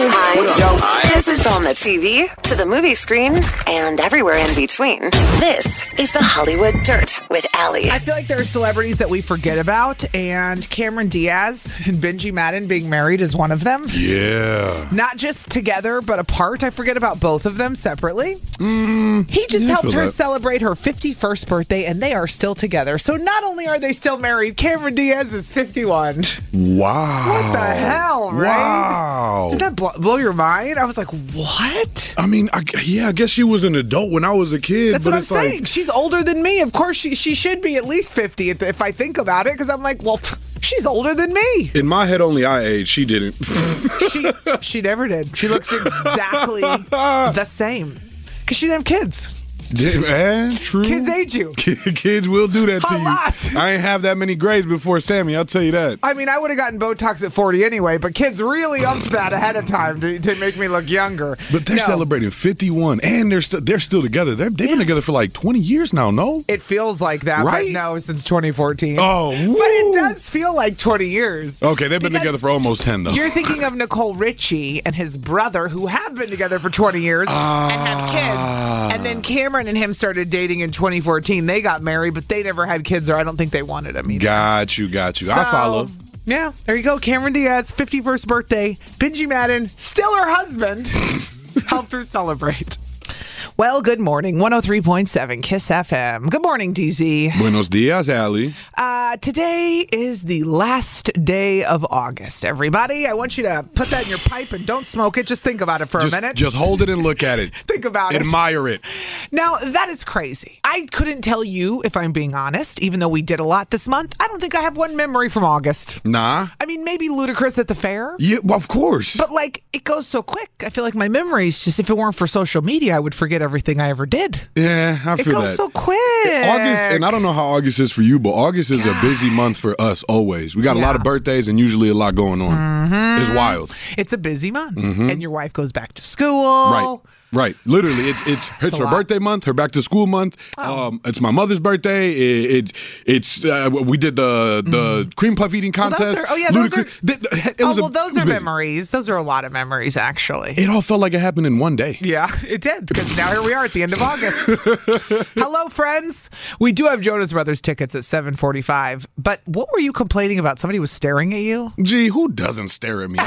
Hi. Yo. Hi. This is on the TV, to the movie screen, and everywhere in between. This is the Hollywood Dirt with Allie. I feel like there are celebrities that we forget about, and Cameron Diaz and Benji Madden being married is one of them. Yeah. Not just together, but apart. I forget about both of them separately. He just helped her celebrate her 51st birthday, and they are still together. So not only are they still married, Cameron Diaz is 51. Wow. What the hell, right? Wow. Did that blow your mind? I was like, what? I mean, I guess she was an adult when I was a kid. That's but what I'm it's like, saying. She's older than me. Of course, she should be at least 50 if I think about it, because I'm like, well, she's older than me. In my head, only I aged. She didn't. She never did. She looks exactly the same. Because she didn't have kids. True. Kids age you. Kids will do that to A you. lot. I ain't have that many grades before Sammy, I'll tell you that. I mean, I would have gotten Botox at 40 anyway, but kids really upped that ahead of time to make me look younger. But they're celebrating 51, and they're still together. They've been together for like 20 years now, no? It feels like that, Right? but no, since 2014. Oh, woo. But it does feel like 20 years. Okay, they've been together for almost 10, though. You're thinking of Nicole Richie and his brother, who have been together for 20 years and have kids. And then Cameron and him started dating in 2014. They got married, but they never had kids, or I don't think they wanted them either. Got you. I follow. Yeah, there you go. Cameron Diaz, 51st birthday. Benji Madden, still her husband, helped her celebrate. Well, good morning. 103.7 KISS FM. Good morning, DZ. Buenos dias, Allie. Today is the last day of August, everybody. I want you to put that in your pipe and don't smoke it. Just think about it for a minute. Just hold it and look at it. Think about it. Admire it. Now, that is crazy. I couldn't tell you, if I'm being honest, even though we did a lot this month, I don't think I have one memory from August. Nah. I mean, maybe Ludacris at the fair. Yeah, well, of course. But, like, it goes so quick. I feel like my memories, just if it weren't for social media, I would forget everything I ever did. Yeah, I feel that. It goes so quick. August, and I don't know how August is for you, but August is a busy month for us always. We got a lot of birthdays and usually a lot going on. It's wild. It's a busy month. And your wife goes back to school. Right. Literally, it's her birthday month, her back to school month. It's my mother's birthday. It's we did the cream puff eating contest. Those are memories. Those are a lot of memories, actually. It all felt like it happened in one day. Yeah, it did. Because now here we are at the end of August. Hello, friends. We do have Jonas Brothers tickets at 7:45. But what were you complaining about? Somebody was staring at you? Gee, who doesn't stare at me?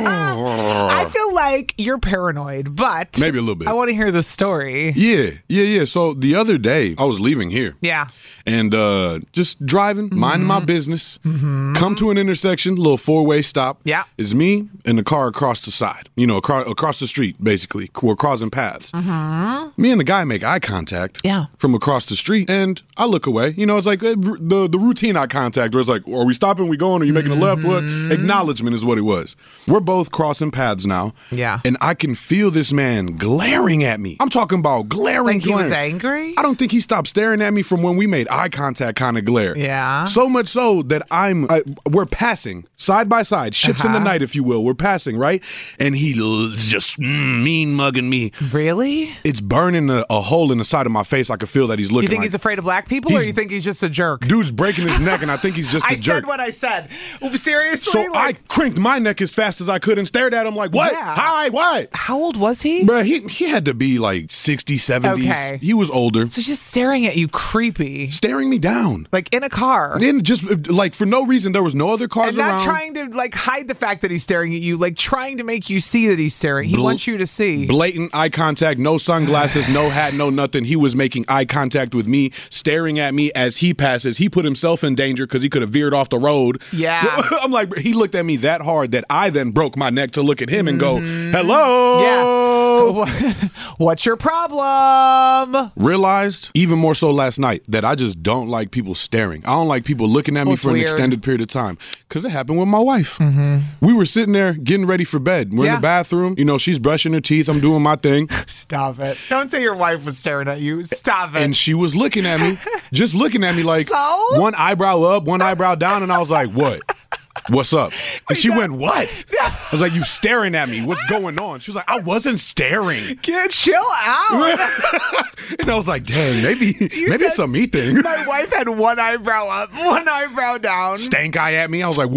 I feel like you're paranoid, but maybe a little bit. I want to hear the story. Yeah. So the other day, I was leaving here. Yeah. And just driving, minding my business. Come to an intersection, little four-way stop. Yeah. It's me and the car across the side. You know, across the street, basically. We're crossing paths. Me and the guy make eye contact from across the street, and I look away. You know, it's like the routine eye contact where it's like, are we stopping, we going, are you making a left? What? Acknowledgement is what it was. We're both crossing paths now. Yeah. And I can feel this man glaring at me. I'm talking about glaring. Like he was angry? I don't think he stopped staring at me from when we made eye contact kind of glare. Yeah. So much so that we're passing side by side, ships in the night, if you will. We're passing, right? And he just mean mugging me. Really? It's burning a hole in the side of my face. I could feel that he's looking. You think like, he's afraid of black people, or you think he's just a jerk? Dude's breaking his neck, and I think he's just a jerk. I said what I said. Seriously? So I cranked my neck as fast as I could and stared at him like, what? Yeah. Hi, what? How old was he? Bruh, he had to be like 60s, 70s. Okay. He was older. So just staring at you, creepy. Staring me down. Like in a car. And just like for no reason, there was no other cars around. around. And not trying to like hide the fact that he's staring at you, like trying to make you see that he's staring. He wants you to see. Blatant eye contact, no sunglasses, no hat, no nothing. He was making eye contact with me, staring at me as he passes. He put himself in danger because he could have veered off the road. Yeah. I'm like, he looked at me that hard that I then broke my neck to look at him and go, hello. Yeah. What's your problem? Realized, even more so last night, that I just don't like people staring. I don't like people looking at me for an extended period of time. Because it happened with my wife. We were sitting there getting ready for bed. We're in the bathroom. You know, she's brushing her teeth. I'm doing my thing. Stop it. Don't say your wife was staring at you. Stop it. And she was looking at me, just looking at me like one eyebrow up, one eyebrow down. And I was like, what? What's up? And she went, what? I was like, you staring at me. What's going on? She was like, I wasn't staring. Kid, chill out. And I was like, dang, maybe it's a me thing. My wife had one eyebrow up, one eyebrow down. Stank eye at me. I was like, what? Okay,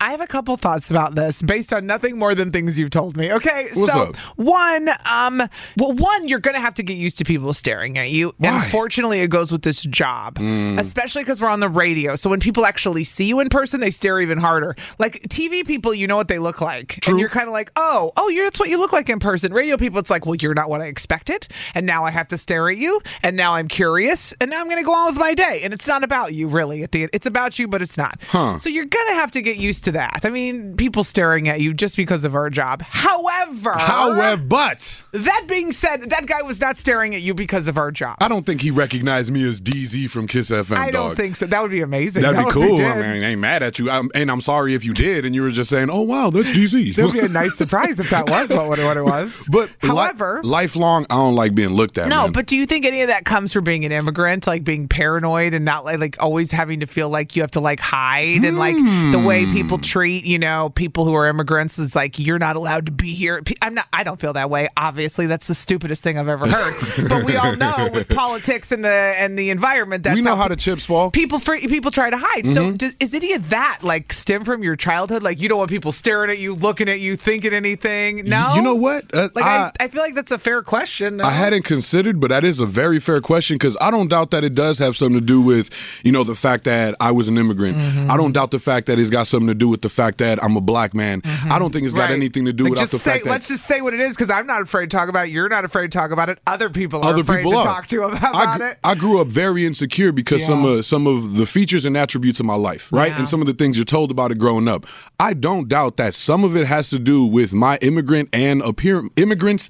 I have a couple thoughts about this based on nothing more than things you've told me. Okay, What's so up? one, you're going to have to get used to people staring at you. Why? Unfortunately, it goes with this job, especially because we're on the radio. So when people actually see you in person, they stare even harder. Like TV people, you know what they look like. True. And you're kind of like, oh, that's what you look like in person. Radio people, it's like, well, you're not what I expected. And now I have to stare at you. And now I'm curious. And now I'm going to go on with my day. And it's not about you, really. At the end, it's about you, but it's not. Huh. So you're going to have to get used to that. I mean, people staring at you just because of our job. However, but that being said, that guy was not staring at you because of our job. I don't think he recognized me as DZ from Kiss FM. I don't think so. That would be amazing. That'd That be would cool. did. I mean, I ain't mad at you. And I'm sorry if you did, and you were just saying, "Oh wow, that's DZ." That would be a nice surprise if that was what it was. But however, lifelong, I don't like being looked at. no. Man. But do you think any of that comes from being an immigrant, like being paranoid and not like always having to feel like you have to like hide and like the way people treat people who are immigrants is like you're not allowed to be here. I don't feel that way. Obviously, that's the stupidest thing I've ever heard. But we all know with politics and the environment that we know how the chips fall. People try to hide. So is any of that like stem from your childhood? Like you don't want people staring at you, looking at you, thinking anything? No. You know what? I feel like that's a fair question. No? I hadn't considered, but that is a very fair question because I don't doubt that it does have something to do with, the fact that I was an immigrant. I don't doubt the fact that it's got something to do with the fact that I'm a black man. I don't think it's got anything to do with the fact that... Let's just say what it is because I'm not afraid to talk about it. You're not afraid to talk about it. Other people are afraid to talk to about it. I grew up very insecure because some of the features and attributes of my life, right? Yeah. And some of the things you're told about it growing up. I don't doubt that some of it has to do with my immigrants and appearance,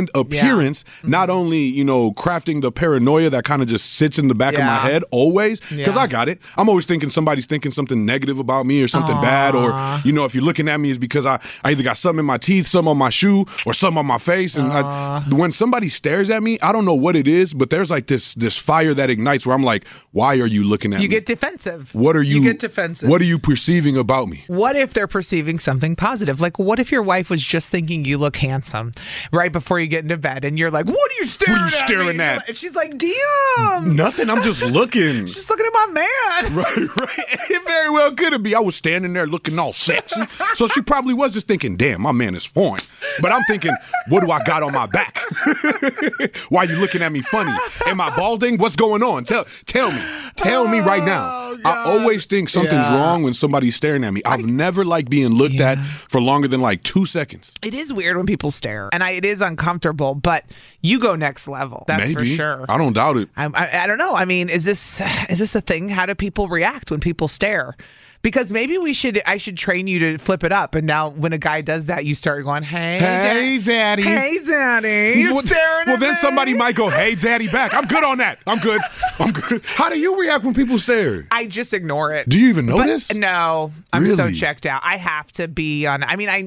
not only, crafting the paranoia that kind of just sits in the back of my head always, because I got it. I'm always thinking somebody's thinking something negative about me or something bad, or, if you're looking at me it's because I either got something in my teeth, some on my shoe, or some on my face. And when somebody stares at me, I don't know what it is, but there's like this fire that ignites where I'm like, why are you looking at me? You get defensive. You get defensive. What are you perceiving about me? What if they're perceiving something positive? Like, what if your wife was just thinking you look handsome right before you get into bed, and you're like, "What are you staring at?" And she's like, "Damn, nothing. I'm just looking." She's just looking at my man. Right. It very well could be. I was standing there looking all sexy, so she probably was just thinking, "Damn, my man is fine." But I'm thinking, "What do I got on my back? Why are you looking at me funny? Am I balding? What's going on? Tell me right now." God. I always think something's wrong when somebody's staring at me. I've never liked being looked at for longer than like 2 seconds. It is weird when people stare, and it is uncomfortable, but you go next level. That's for sure. I don't doubt it. I don't know. I mean, is this a thing? How do people react when people stare? Because maybe I should train you to flip it up. And now when a guy does that, you start going, hey, Zaddy. Hey, Zaddy. You're staring at me. Well, then somebody might go, hey, Zaddy back. I'm good on that. I'm good. How do you react when people stare? I just ignore it. Do you even notice? No. I'm so checked out. I have to be on. I mean,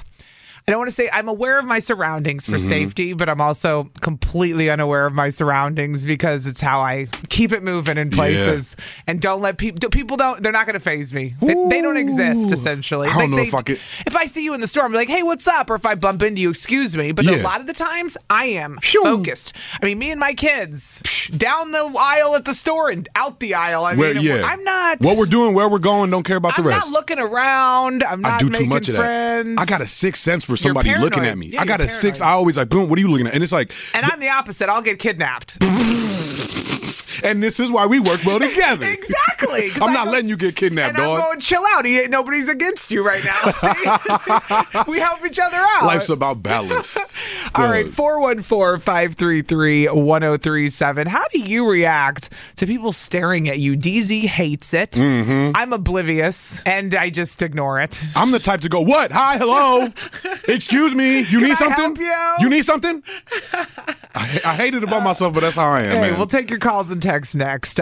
I don't want to say I'm aware of my surroundings for safety, but I'm also completely unaware of my surroundings because it's how I keep it moving in places and don't let people they're not going to faze me. They don't exist, essentially. I don't know if I could. If I see you in the store, I'm like, hey, what's up? Or if I bump into you, excuse me. But a lot of the times I am focused. I mean, me and my kids down the aisle at the store and out the aisle. I'm not. What we're doing, where we're going, don't care about the rest. I'm not looking around. I'm not making too much friends. Of that. I got a sixth sense for somebody looking at me. Yeah, I got a six. I always like, boom, what are you looking at? And it's like, and I'm the opposite. I'll get kidnapped. And this is why we work well together. Exactly. I'm not letting you get kidnapped, dog. I'm going, chill out. Nobody's against you right now. See? We help each other out. Life's about balance. All right, 414-533-1037. How do you react to people staring at you? DZ hates it. I'm oblivious, and I just ignore it. I'm the type to go, what? Hi, hello. Excuse me. You need something? Help you? You need something? I hate it about myself, but that's how I am, man. We'll take your calls and texts next.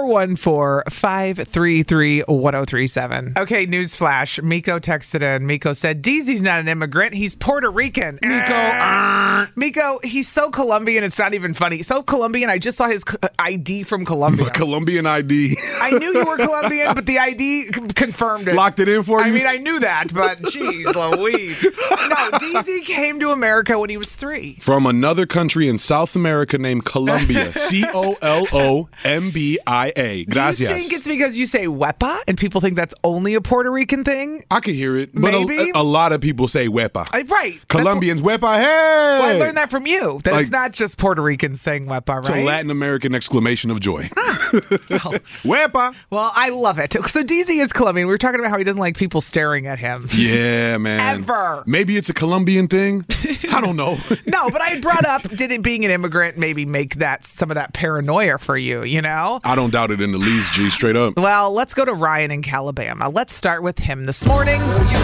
414-533-1037. Okay, newsflash. Miko texted in. Miko said, DZ's not an immigrant. He's Puerto Rican. Miko, he's so Colombian, it's not even funny. So Colombian, I just saw his ID from Colombia. Colombian ID. I knew you were Colombian, but the ID confirmed it. Locked it in for you? I mean, I knew that, but geez, Louise. No, DZ came to America when he was 3. From another country and South America named Colombia. Colombia. Gracias. Do you think it's because you say huepa and people think that's only a Puerto Rican thing? I could hear it, but Maybe. a lot of people say huepa. Right. Colombians, huepa, hey! Well, I learned that from you. That it's not just Puerto Ricans saying huepa, right? It's a Latin American exclamation of joy. Huepa! Well, I love it. So DZ is Colombian. We were talking about how he doesn't like people staring at him. Yeah, man. Ever. Maybe it's a Colombian thing. I don't know. No, but I brought up, did it being an immigrant maybe make that some of that paranoia for you, you know? I don't doubt it in the least, G, straight up. Well, let's go to Ryan in Calabama. Let's start with him this morning.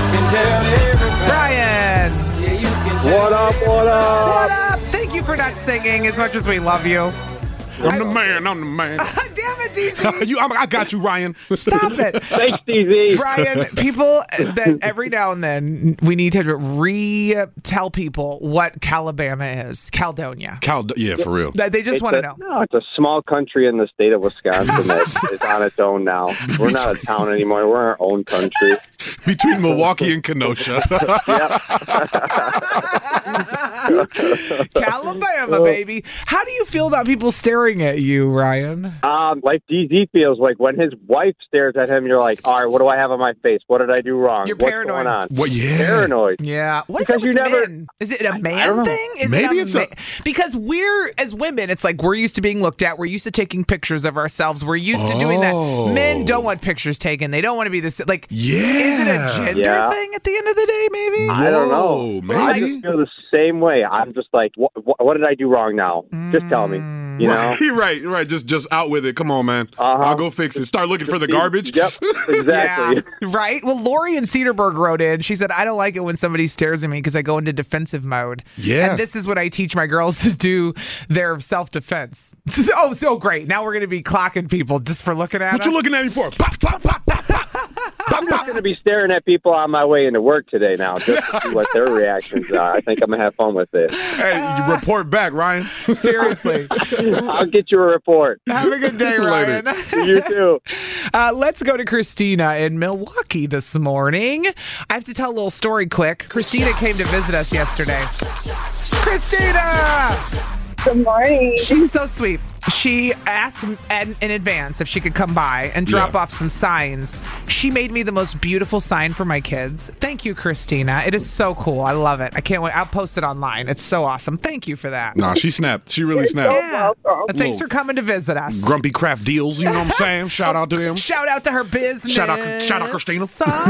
Ryan! What up, what up? What up? Thank you for not singing as much as we love you. I'm the man. Damn it, DZ. I got you, Ryan. Stop it. Thanks, DZ. Ryan, people that every now and then we need to tell people what Calabama is. Caledonia. Yeah, for real. They just want to know. No, it's a small country in the state of Wisconsin that is on its own now. We're not a town anymore. We're our own country. Between Milwaukee and Kenosha. Calabama, baby. How do you feel about people staring at you, Ryan? Like DZ feels like when his wife stares at him, you're like, all right, what do I have on my face? What did I do wrong? You're What's paranoid. going on? What? Yeah. Paranoid. Yeah. What is Because it with you never- men? Is it a man thing? Maybe it's because we're, as women, it's like we're used to being looked at. We're used to taking pictures of ourselves. We're used to doing that. Men don't want pictures taken. They don't want to be this. Like, is it a gender thing at the end of the day, maybe? I don't know. Maybe. I just feel the same way. I'm just like, what did I do wrong now? Just tell me. You know? Right. Just out with it. Come on, man. I'll go fix it. Start looking for the garbage. Yep, exactly. Yeah, right? Well, Lori in Cedarburg wrote in. She said, I don't like it when somebody stares at me because I go into defensive mode. Yeah. And this is what I teach my girls to do their self-defense. Oh, so great. Now we're going to be clocking people just for looking at us. What you looking at me for? Pop, pop, pop, pop, pop. I'm just going to be staring at people on my way into work today now just to see what their reactions are. I think I'm going to have fun with it. Hey, you report back, Ryan. Seriously. I'll get you a report. Have a good day, Ryan. You too. Let's go to Christina in Milwaukee this morning. I have to tell a little story quick. Christina came to visit us yesterday. Christina! Good morning. She's so sweet. She asked in advance if she could come by and drop off some signs. She made me the most beautiful sign for my kids. Thank you, Christina. It is so cool. I love it. I can't wait. I'll post it online. It's so awesome. Thank you for that. Nah, she snapped. She really snapped. Yeah. Thanks for coming to visit us. Grumpy Craft Deals, you know what I'm saying? Shout out to them. Shout out to her business. Shout out, Christina.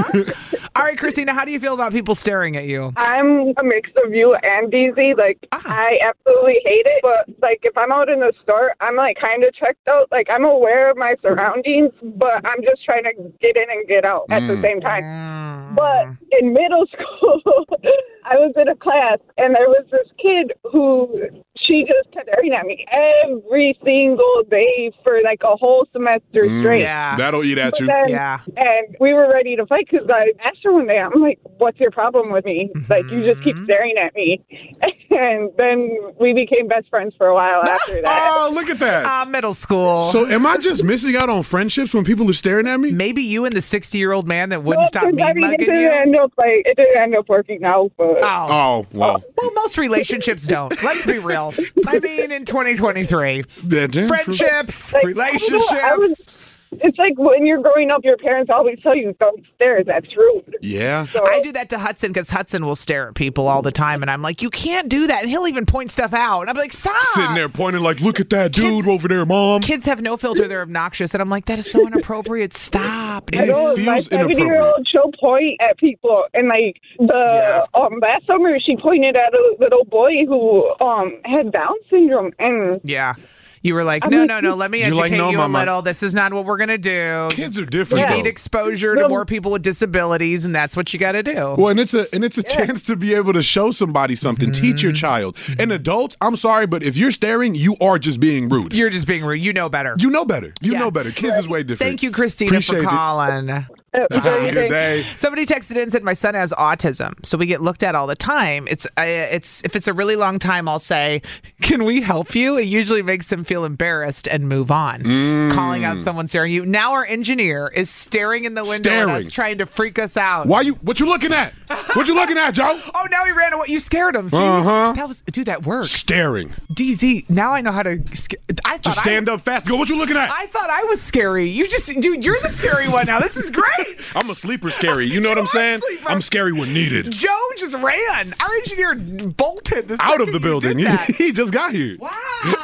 All right, Christina, how do you feel about people staring at you? I'm a mix of you and DZ. Like, I absolutely hate it. But, like, if I'm out in the store, I'm, like, kind of checked out. Like, I'm aware of my surroundings, but I'm just trying to get in and get out at the same time. But in middle school, I was in a class, and there was this kid who she just kept staring at me every single day for, like, a whole semester straight. Yeah. That'll eat at you. Then, Yeah. And we were ready to fight because I asked her one day, I'm like, what's your problem with me? Like, you just keep staring at me. And then we became best friends for a while after that. Oh, look at that. Middle school. So am I just missing out on friendships when people are staring at me? Maybe you and the 60-year-old man that wouldn't stop me I mean, mugging it didn't you? end up working out, but Oh, well. Well, most relationships don't. Let's be real. I mean, in 2023, friendships, like, relationships. it's like when you're growing up, your parents always tell you, don't stare. That's rude. Yeah. So, I do that to Hudson because Hudson will stare at people all the time, and I'm like, you can't do that. And he'll even point stuff out. And I'm like, stop. Sitting there pointing like, look at that dude over there, Mom. Kids have no filter. They're obnoxious. And I'm like, that is so inappropriate. Stop. And it my feels inappropriate. 70-year-old, she'll point at people, and like last summer she pointed at a little boy who had Down syndrome, and Yeah. You were like, no, let me You're educate like, no, you Mama. a little. This is not what we're going to do. Kids are different, You though. need exposure to more people with disabilities, and that's what you got to do. Well, and it's a chance to be able to show somebody something, teach your child. An adult, I'm sorry, but if you're staring, you are just being rude. You're just being rude. You know better. You know better. You Yeah. know better. Kids is way different. Thank you, Christina, Appreciate for it. calling. Have a great Good day. Somebody texted in and said, my son has autism, so we get looked at all the time. It's if it's a really long time, I'll say, can we help you? It usually makes him feel embarrassed and move on. Calling out someone staring you. Now our engineer is staring in the window at us, trying to freak us out. What you looking at? What you looking at, Joe? Oh, now he ran away. You scared him. See? Dude, that works. Staring. DZ, now I know how to. I thought Just stand up fast. Go, what you looking at? I thought I was scary. Dude, you're the scary one now. This is great. I'm a sleeper scary. You know what I'm saying? I'm scary when needed. Joe just ran. Our engineer bolted out of the building. He just got here. Wow.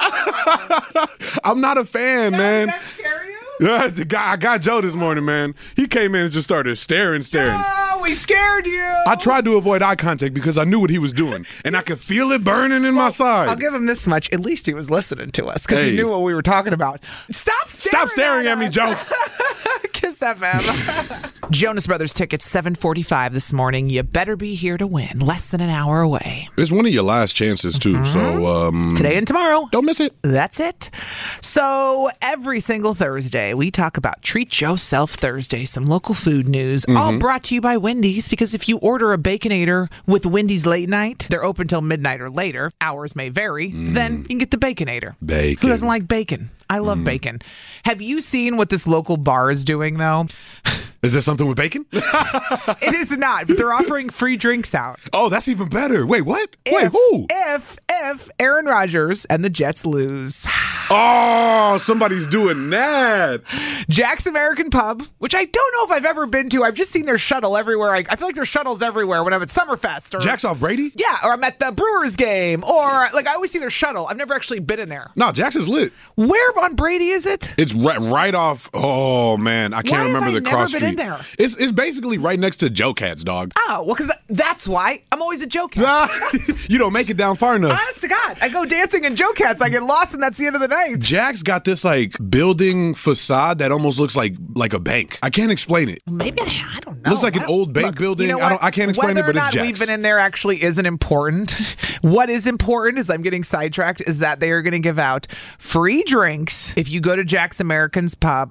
I'm not a fan, man. Did that scare you? I got Joe this morning, man. He came in and just started staring. Oh, we scared you. I tried to avoid eye contact because I knew what he was doing, and I could feel it burning in my side. I'll give him this much. At least he was listening to us because he knew what we were talking about. Stop staring at me, Joe. Kiss FM. Jonas Brothers tickets, 7:45 this morning. You better be here to win. Less than an hour away. It's one of your last chances, too. So today and tomorrow. Don't miss it. That's it. So every single Thursday, we talk about Treat Yourself Thursday, some local food news, all brought to you by Wendy's, because if you order a Baconator with Wendy's late night, they're open till midnight or later. Hours may vary. Then you can get the Baconator. Bacon. Who doesn't like bacon? I love bacon. Have you seen what this local bar is doing, though? Is there something with bacon? It is not, but they're offering free drinks out. Oh, that's even better. Wait, what? Wait, who? If Aaron Rodgers and the Jets lose. Oh, somebody's doing that. Jack's American Pub, which I don't know if I've ever been to. I've just seen their shuttle everywhere. I feel like there's shuttles everywhere when I'm at Summerfest. Or, Jack's off Brady? Yeah, or I'm at the Brewers game. Or, I always see their shuttle. I've never actually been in there. No, Jack's is lit. Where on Brady is it? It's right off. Oh, man. I can't remember the cross street. Been in there? It's basically right next to Joe Cat's, dog. Oh, well, because that's why I'm always at Joe Cat's. You don't make it down far enough. Honest to God, I go dancing in Joe Cat's. I get lost, and that's the end of the night. Jack's got this building facade that almost looks like a bank. I can't explain it. Maybe I don't know. Looks like an old bank building. You know I can't explain it, but it's Jack's. Whether or not we've been in there actually isn't important. What is important is I'm getting sidetracked. Is that they are going to give out free drinks if you go to Jack's American Pub.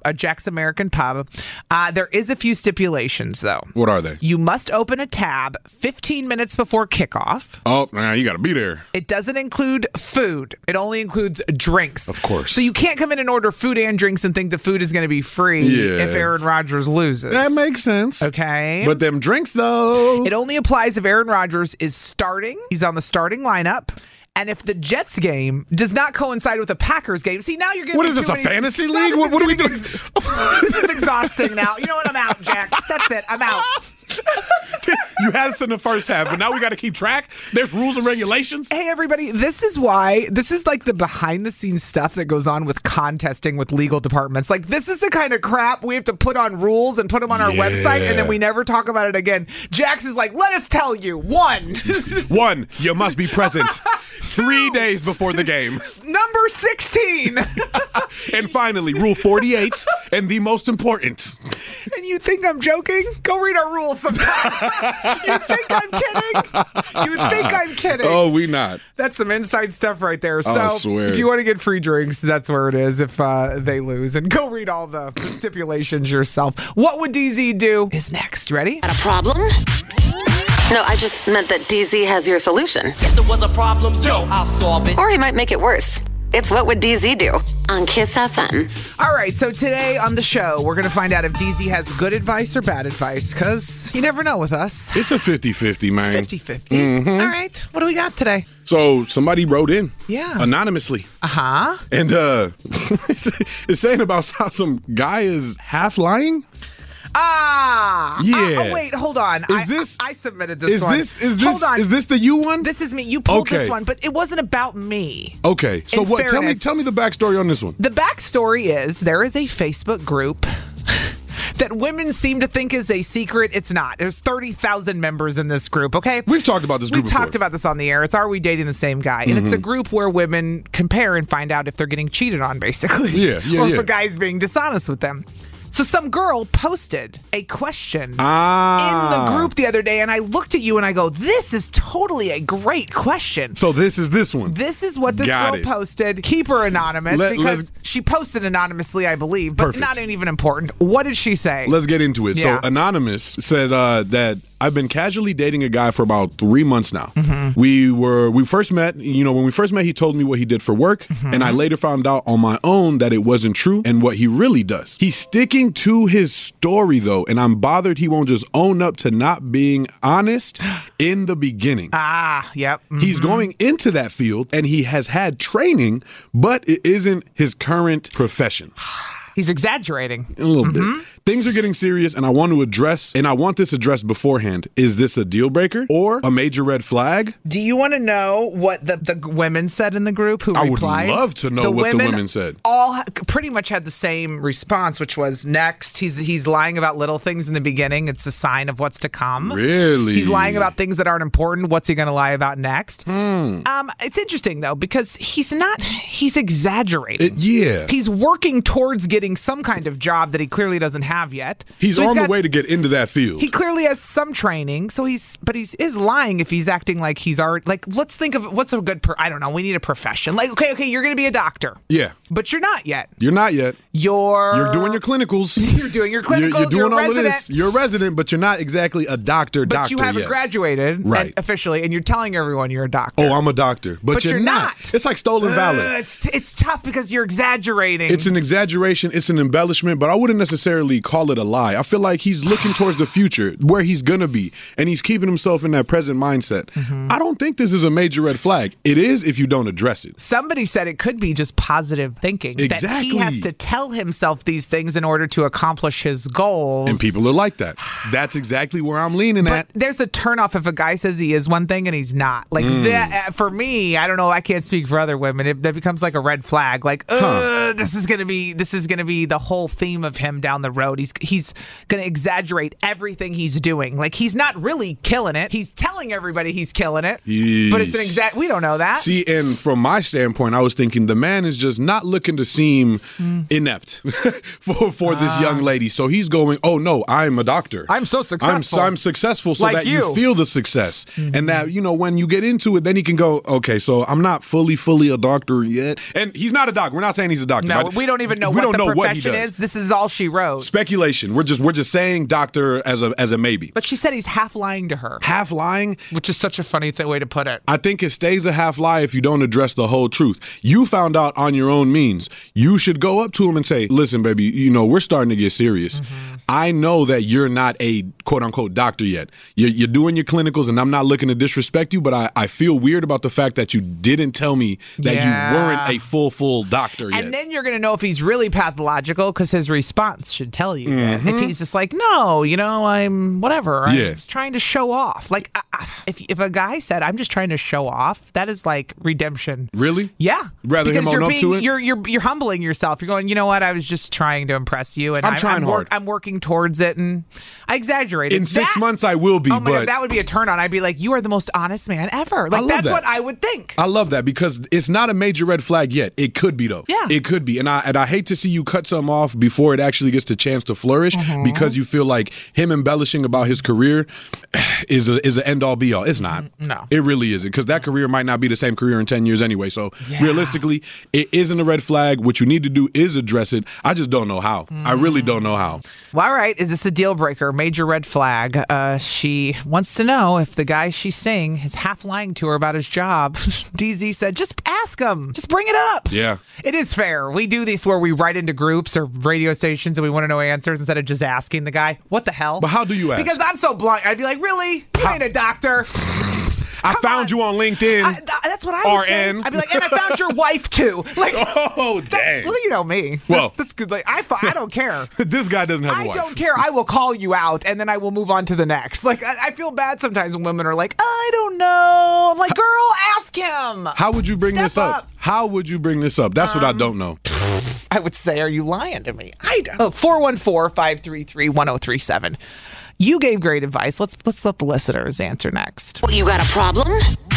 There is a few stipulations though. What are they? You must open a tab 15 minutes before kickoff. Oh, you got to be there. It doesn't include food. It only includes drinks. Of course. So you can't come in and order food and drinks and think the food is going to be free if Aaron Rodgers loses. That makes sense. Okay. But them drinks, though. It only applies if Aaron Rodgers is starting. He's on the starting lineup. And if the Jets game does not coincide with the Packers game. See, now you're getting What is this, a fantasy league? No, what are we doing? This is exhausting now. You know what? I'm out, Jax. That's it. I'm out. You had us in the first half, but now we got to keep track. There's rules and regulations. Hey, everybody, this is like the behind the scenes stuff that goes on with contesting with legal departments. Like, this is the kind of crap we have to put on rules and put them on our website, and then we never talk about it again. Jax is like, let us tell you. 1, you must be present 3 days before the game. Number 16. And finally, rule 48, and the most important. And you think I'm joking? Go read our rules sometime. You think I'm kidding? Oh, we not. That's some inside stuff right there. So I swear. If you want to get free drinks, that's where it is if they lose. And go read all the stipulations yourself. What would DZ do is next. Ready? Got a problem? No, I just meant that DZ has your solution. If there was a problem, I'll solve it. Or he might make it worse. It's What Would DZ Do on Kiss FM. All right, so today on the show, we're going to find out if DZ has good advice or bad advice, because you never know with us. It's a 50-50, man. It's 50-50. All right, what do we got today? So somebody wrote in. Yeah. Anonymously. Uh-huh. And it's saying about how some guy is half lying. Yeah. Wait, hold on. I submitted this one. Hold on. Is this the you one? This is me. You pulled this one, but it wasn't about me. Okay. So In what? fairness, Tell me the backstory on this one. The backstory is there is a Facebook group that women seem to think is a secret. It's not. There's 30,000 members in this group, okay? We've talked about this group before. We've talked about this on the air. It's Are We Dating the Same Guy? And it's a group where women compare and find out if they're getting cheated on, basically. Yeah. Or if a guy's being dishonest with them. So some girl posted a question in the group the other day, and I looked at you and I go, this is totally a great question. So this is this one. This is what this girl posted. Keep her anonymous because she posted anonymously, I believe, but not even important. What did she say? Let's get into it. Yeah. So Anonymous said that I've been casually dating a guy for about 3 months now. Mm-hmm. We first met, when we first met, he told me what he did for work, and I later found out on my own that it wasn't true and what he really does. He's sticking to his story, though, and I'm bothered he won't just own up to not being honest in the beginning. Yep. Mm-hmm. He's going into that field, and he has had training, but it isn't his current profession. He's exaggerating. A little bit. Things are getting serious, and I want this addressed beforehand. Is this a deal breaker or a major red flag? Do you want to know what the women said in the group who replied? I would love to know what the women said. All pretty much had the same response, which was next. He's lying about little things in the beginning. It's a sign of what's to come. Really? He's lying about things that aren't important. What's he going to lie about next? It's interesting, though, because he's exaggerating. He's working towards getting some kind of job that he clearly doesn't have yet. He's on the way to get into that field. He clearly has some training, so he is lying if he's acting like he's already, like, let's think of what's a good, I don't know, we need a profession. Like, okay, you're going to be a doctor. Yeah. But you're not yet. You're not yet. You're doing your clinicals. You're doing your clinicals. You're doing all resident. of this. You're a resident, but you're not exactly a doctor But you haven't yet. graduated officially, and you're telling everyone you're a doctor. Oh, I'm a doctor. But you're not. It's like stolen valor. It's tough because you're exaggerating. It's an exaggeration. It's an embellishment, but I wouldn't necessarily call it a lie. I feel like he's looking towards the future, where he's going to be, and he's keeping himself in that present mindset. I don't think this is a major red flag. It is if you don't address it. Somebody said it could be just positive thinking. Exactly. That he has to tell himself these things in order to accomplish his goals. And people are like that. That's exactly where I'm leaning at. There's a turnoff if a guy says he is one thing and he's not. Like that, for me, I don't know. I can't speak for other women. That becomes like a red flag. Like, this is gonna be the whole theme of him down the road. He's gonna exaggerate everything he's doing. Like, he's not really killing it. He's telling everybody he's killing it. Yeesh. But it's we don't know that. See, and from my standpoint, I was thinking the man is just not looking to seem inept for this young lady. So he's going, oh no, I'm a doctor. I'm so successful. I'm successful so like that you feel the success. And that, when you get into it, then he can go, okay, so I'm not fully a doctor yet. And he's not a doctor. We're not saying he's a doctor. No, we don't even know what the profession is. This is all she wrote. Speculation. We're just saying doctor as a maybe. But she said he's half lying to her. Half lying? Which is such a funny way to put it. I think it stays a half lie if you don't address the whole truth. You found out on your own means. You should go up to him and say, listen, baby, we're starting to get serious. I know that you're not a quote-unquote doctor yet. You're doing your clinicals, and I'm not looking to disrespect you, but I feel weird about the fact that you didn't tell me that you weren't a full doctor yet. And then you're going to know if he's really pathological because his response should tell you that. If he's just like, no, I'm whatever. I'm just trying to show off. Like, if a guy said, I'm just trying to show off, that is like redemption. Really? Yeah. Rather him own up to it? You're humbling yourself. You're going, you know what? I was just trying to impress you. And I'm trying hard. I'm working towards it, and I exaggerated. In 6 months, I will be. Oh my God, that would be a turn on. I'd be like, you are the most honest man ever. Like, that's what I would think. I love that because it's not a major red flag yet. It could be, though. Yeah. It could be. And I hate to see you cut something off before it actually gets the chance to flourish because you feel like him embellishing about his career is an end-all, be-all. It's not. No. It really isn't, because that career might not be the same career in 10 years anyway. So realistically, it isn't a red flag. What you need to do is address it. I just don't know how. I really don't know how. Well, all right. Is this a deal breaker? Major red flag. She wants to know if the guy she's seeing is half lying to her about his job. DZ said, just ask him. Just bring it up. Yeah. It is fair. We do this where we write into groups or radio stations and we want to know answers instead of just asking the guy, what the hell? But how do you ask? Because I'm so blunt. I'd be like, really? You ain't a doctor. I found you on LinkedIn. That's what I would say. I'd be like, and I found your wife too. Like, oh, dang. Well, you know me. That's good. Like, I don't care. This guy doesn't have a wife. I don't care. I will call you out, and then I will move on to the next. Like, I feel bad sometimes when women are like, I don't know. I'm like, girl, ask him. How would you bring this up? How would you bring this up? That's what I don't know. I would say, are you lying to me? I don't. Look, 414-533-1037. You gave great advice. Let's let the listeners answer next. You got a problem?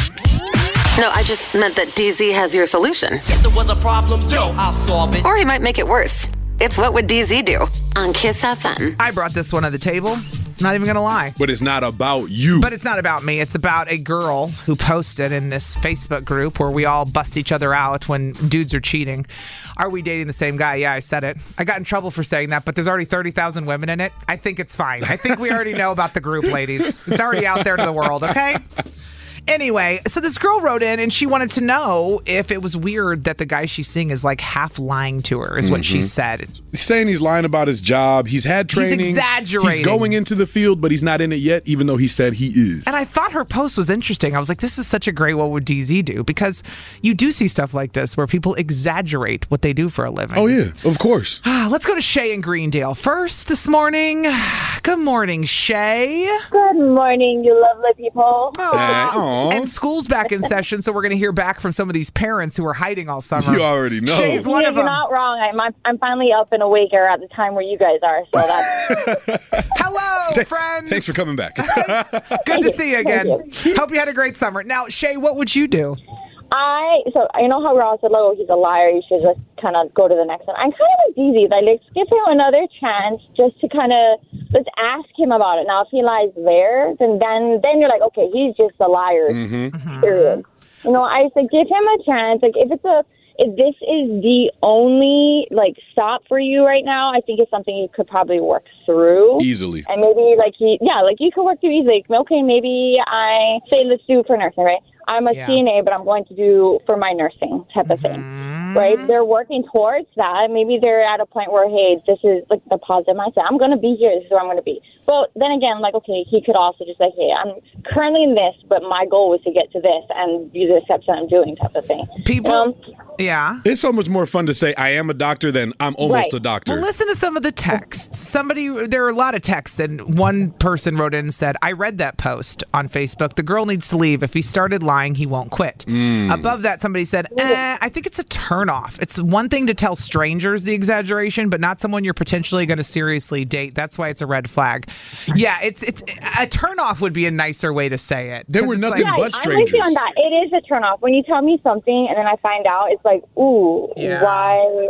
No, I just meant that DZ has your solution. If there was a problem, I'll solve it. Or he might make it worse. It's What Would DZ Do on Kiss FM. I brought this one to the table. Not even going to lie. But it's not about you. But it's not about me. It's about a girl who posted in this Facebook group where we all bust each other out when dudes are cheating. Are we dating the same guy? Yeah, I said it. I got in trouble for saying that, but there's already 30,000 women in it. I think it's fine. I think we already know about the group, ladies. It's already out there to the world, okay? Anyway, so this girl wrote in and she wanted to know if it was weird that the guy she's seeing is like half lying to her, is what she said. He's saying he's lying about his job. He's had training. He's exaggerating. He's going into the field, but he's not in it yet, even though he said he is. And I thought her post was interesting. I was like, this is such a great What Would DZ Do? Because you do see stuff like this where people exaggerate what they do for a living. Oh, yeah, of course. Let's go to Shay in Greendale first this morning. Good morning, Shay. Good morning, you lovely people. And school's back in session, so we're going to hear back from some of these parents who are hiding all summer. You already know. Shay's one of them. You're not wrong. I'm finally up and awake at the time where you guys are. So that's Hello, friends. Thanks for coming back. Good to see you again. Hope you had a great summer. Now, Shay, what would you do? So you know how Ross said, "Oh, he's a liar. You should just kind of go to the next one." I'm kind of like DZ. Like, let's give him another chance, just to kind of let's ask him about it. Now, if he lies there, then you're like, okay, he's just a liar. Period. You know, I said, give him a chance. Like, if this is the only stop for you right now, I think it's something you could probably work through easily. And maybe you could work through easily. Okay, maybe I say let's do it for nursing, right? I'm a CNA, but I'm going to do for my nursing type of thing, right? They're working towards that. Maybe they're at a point where, hey, this is like the positive mindset. I'm going to be here. This is where I'm going to be. But then again, okay, he could also just say, hey, I'm currently in this, but my goal was to get to this and use the steps that I'm doing type of thing. People, It's so much more fun to say I am a doctor than I'm almost a doctor. Well, listen to some of the texts. There are a lot of texts, and one person wrote in and said, I read that post on Facebook. The girl needs to leave. If he started lying, he won't quit. Above that, somebody said, I think it's a turnoff. It's one thing to tell strangers the exaggeration, but not someone you're potentially going to seriously date. That's why it's a red flag. Yeah, it's a turnoff would be a nicer way to say it. There were nothing but strangers. I'm with you on that. It is a turnoff. When you tell me something and then I find out, it's like, ooh, why?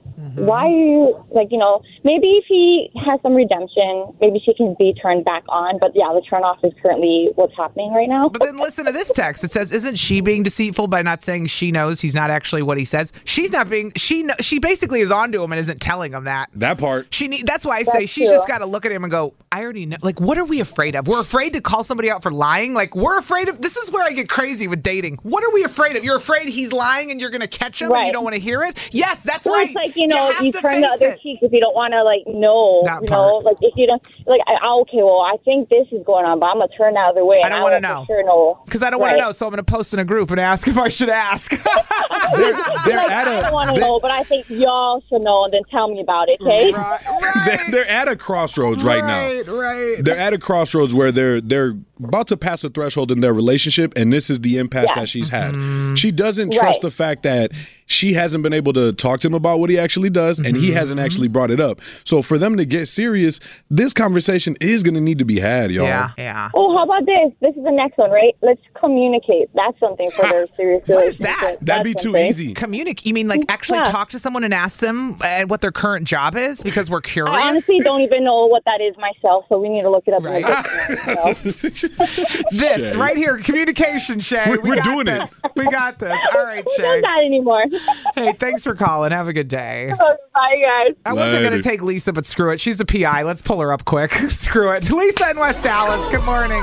Why are you, maybe if he has some redemption, maybe she can be turned back on. But yeah, the turnoff is currently what's happening right now. But then listen to this text. It says, isn't she being deceitful by not saying she knows he's not actually what he says? She's not being, she basically is onto him and isn't telling him that. That part. That's why I say she's just got to look at him and go, I already know. What are we afraid of? We're afraid to call somebody out for lying. We're afraid of, this is where I get crazy with dating. What are we afraid of? You're afraid he's lying and you're going to catch him and you don't want to hear it? Yes, that's right. It's you turn the other cheek if you don't want to know that part. If you don't okay, well, I think this is going on, but I'm gonna turn the other way. I don't want to know. Sure know because I don't want to know, so I'm gonna post in a group and ask if I should ask. I don't want to know, but I think y'all should know and then tell me about it, okay? Right. They're at a crossroads right now. Right. They're at a crossroads where they're about to pass a threshold in their relationship, and this is the impasse that she's had. She doesn't trust the fact that she hasn't been able to talk to him about what he actually does, and he hasn't actually brought it up. So for them to get serious, this conversation is going to need to be had, y'all. Yeah. Oh, how about this? This is the next one, right? Let's communicate. That's something for their serious relationship. What is that? That'd be too easy. Communicate? You mean actually talk to someone and ask them what their current job is because we're curious? I honestly don't even know what that is myself, so we need to look it up. This right here, communication, Shay. We're doing this. We got this. All right, Shay. Who does that anymore? Hey, thanks for calling. Have a good day. Bye, guys. I wasn't going to take Lisa, but screw it. She's a PI. Let's pull her up quick. Screw it. Lisa in West Dallas. Good morning.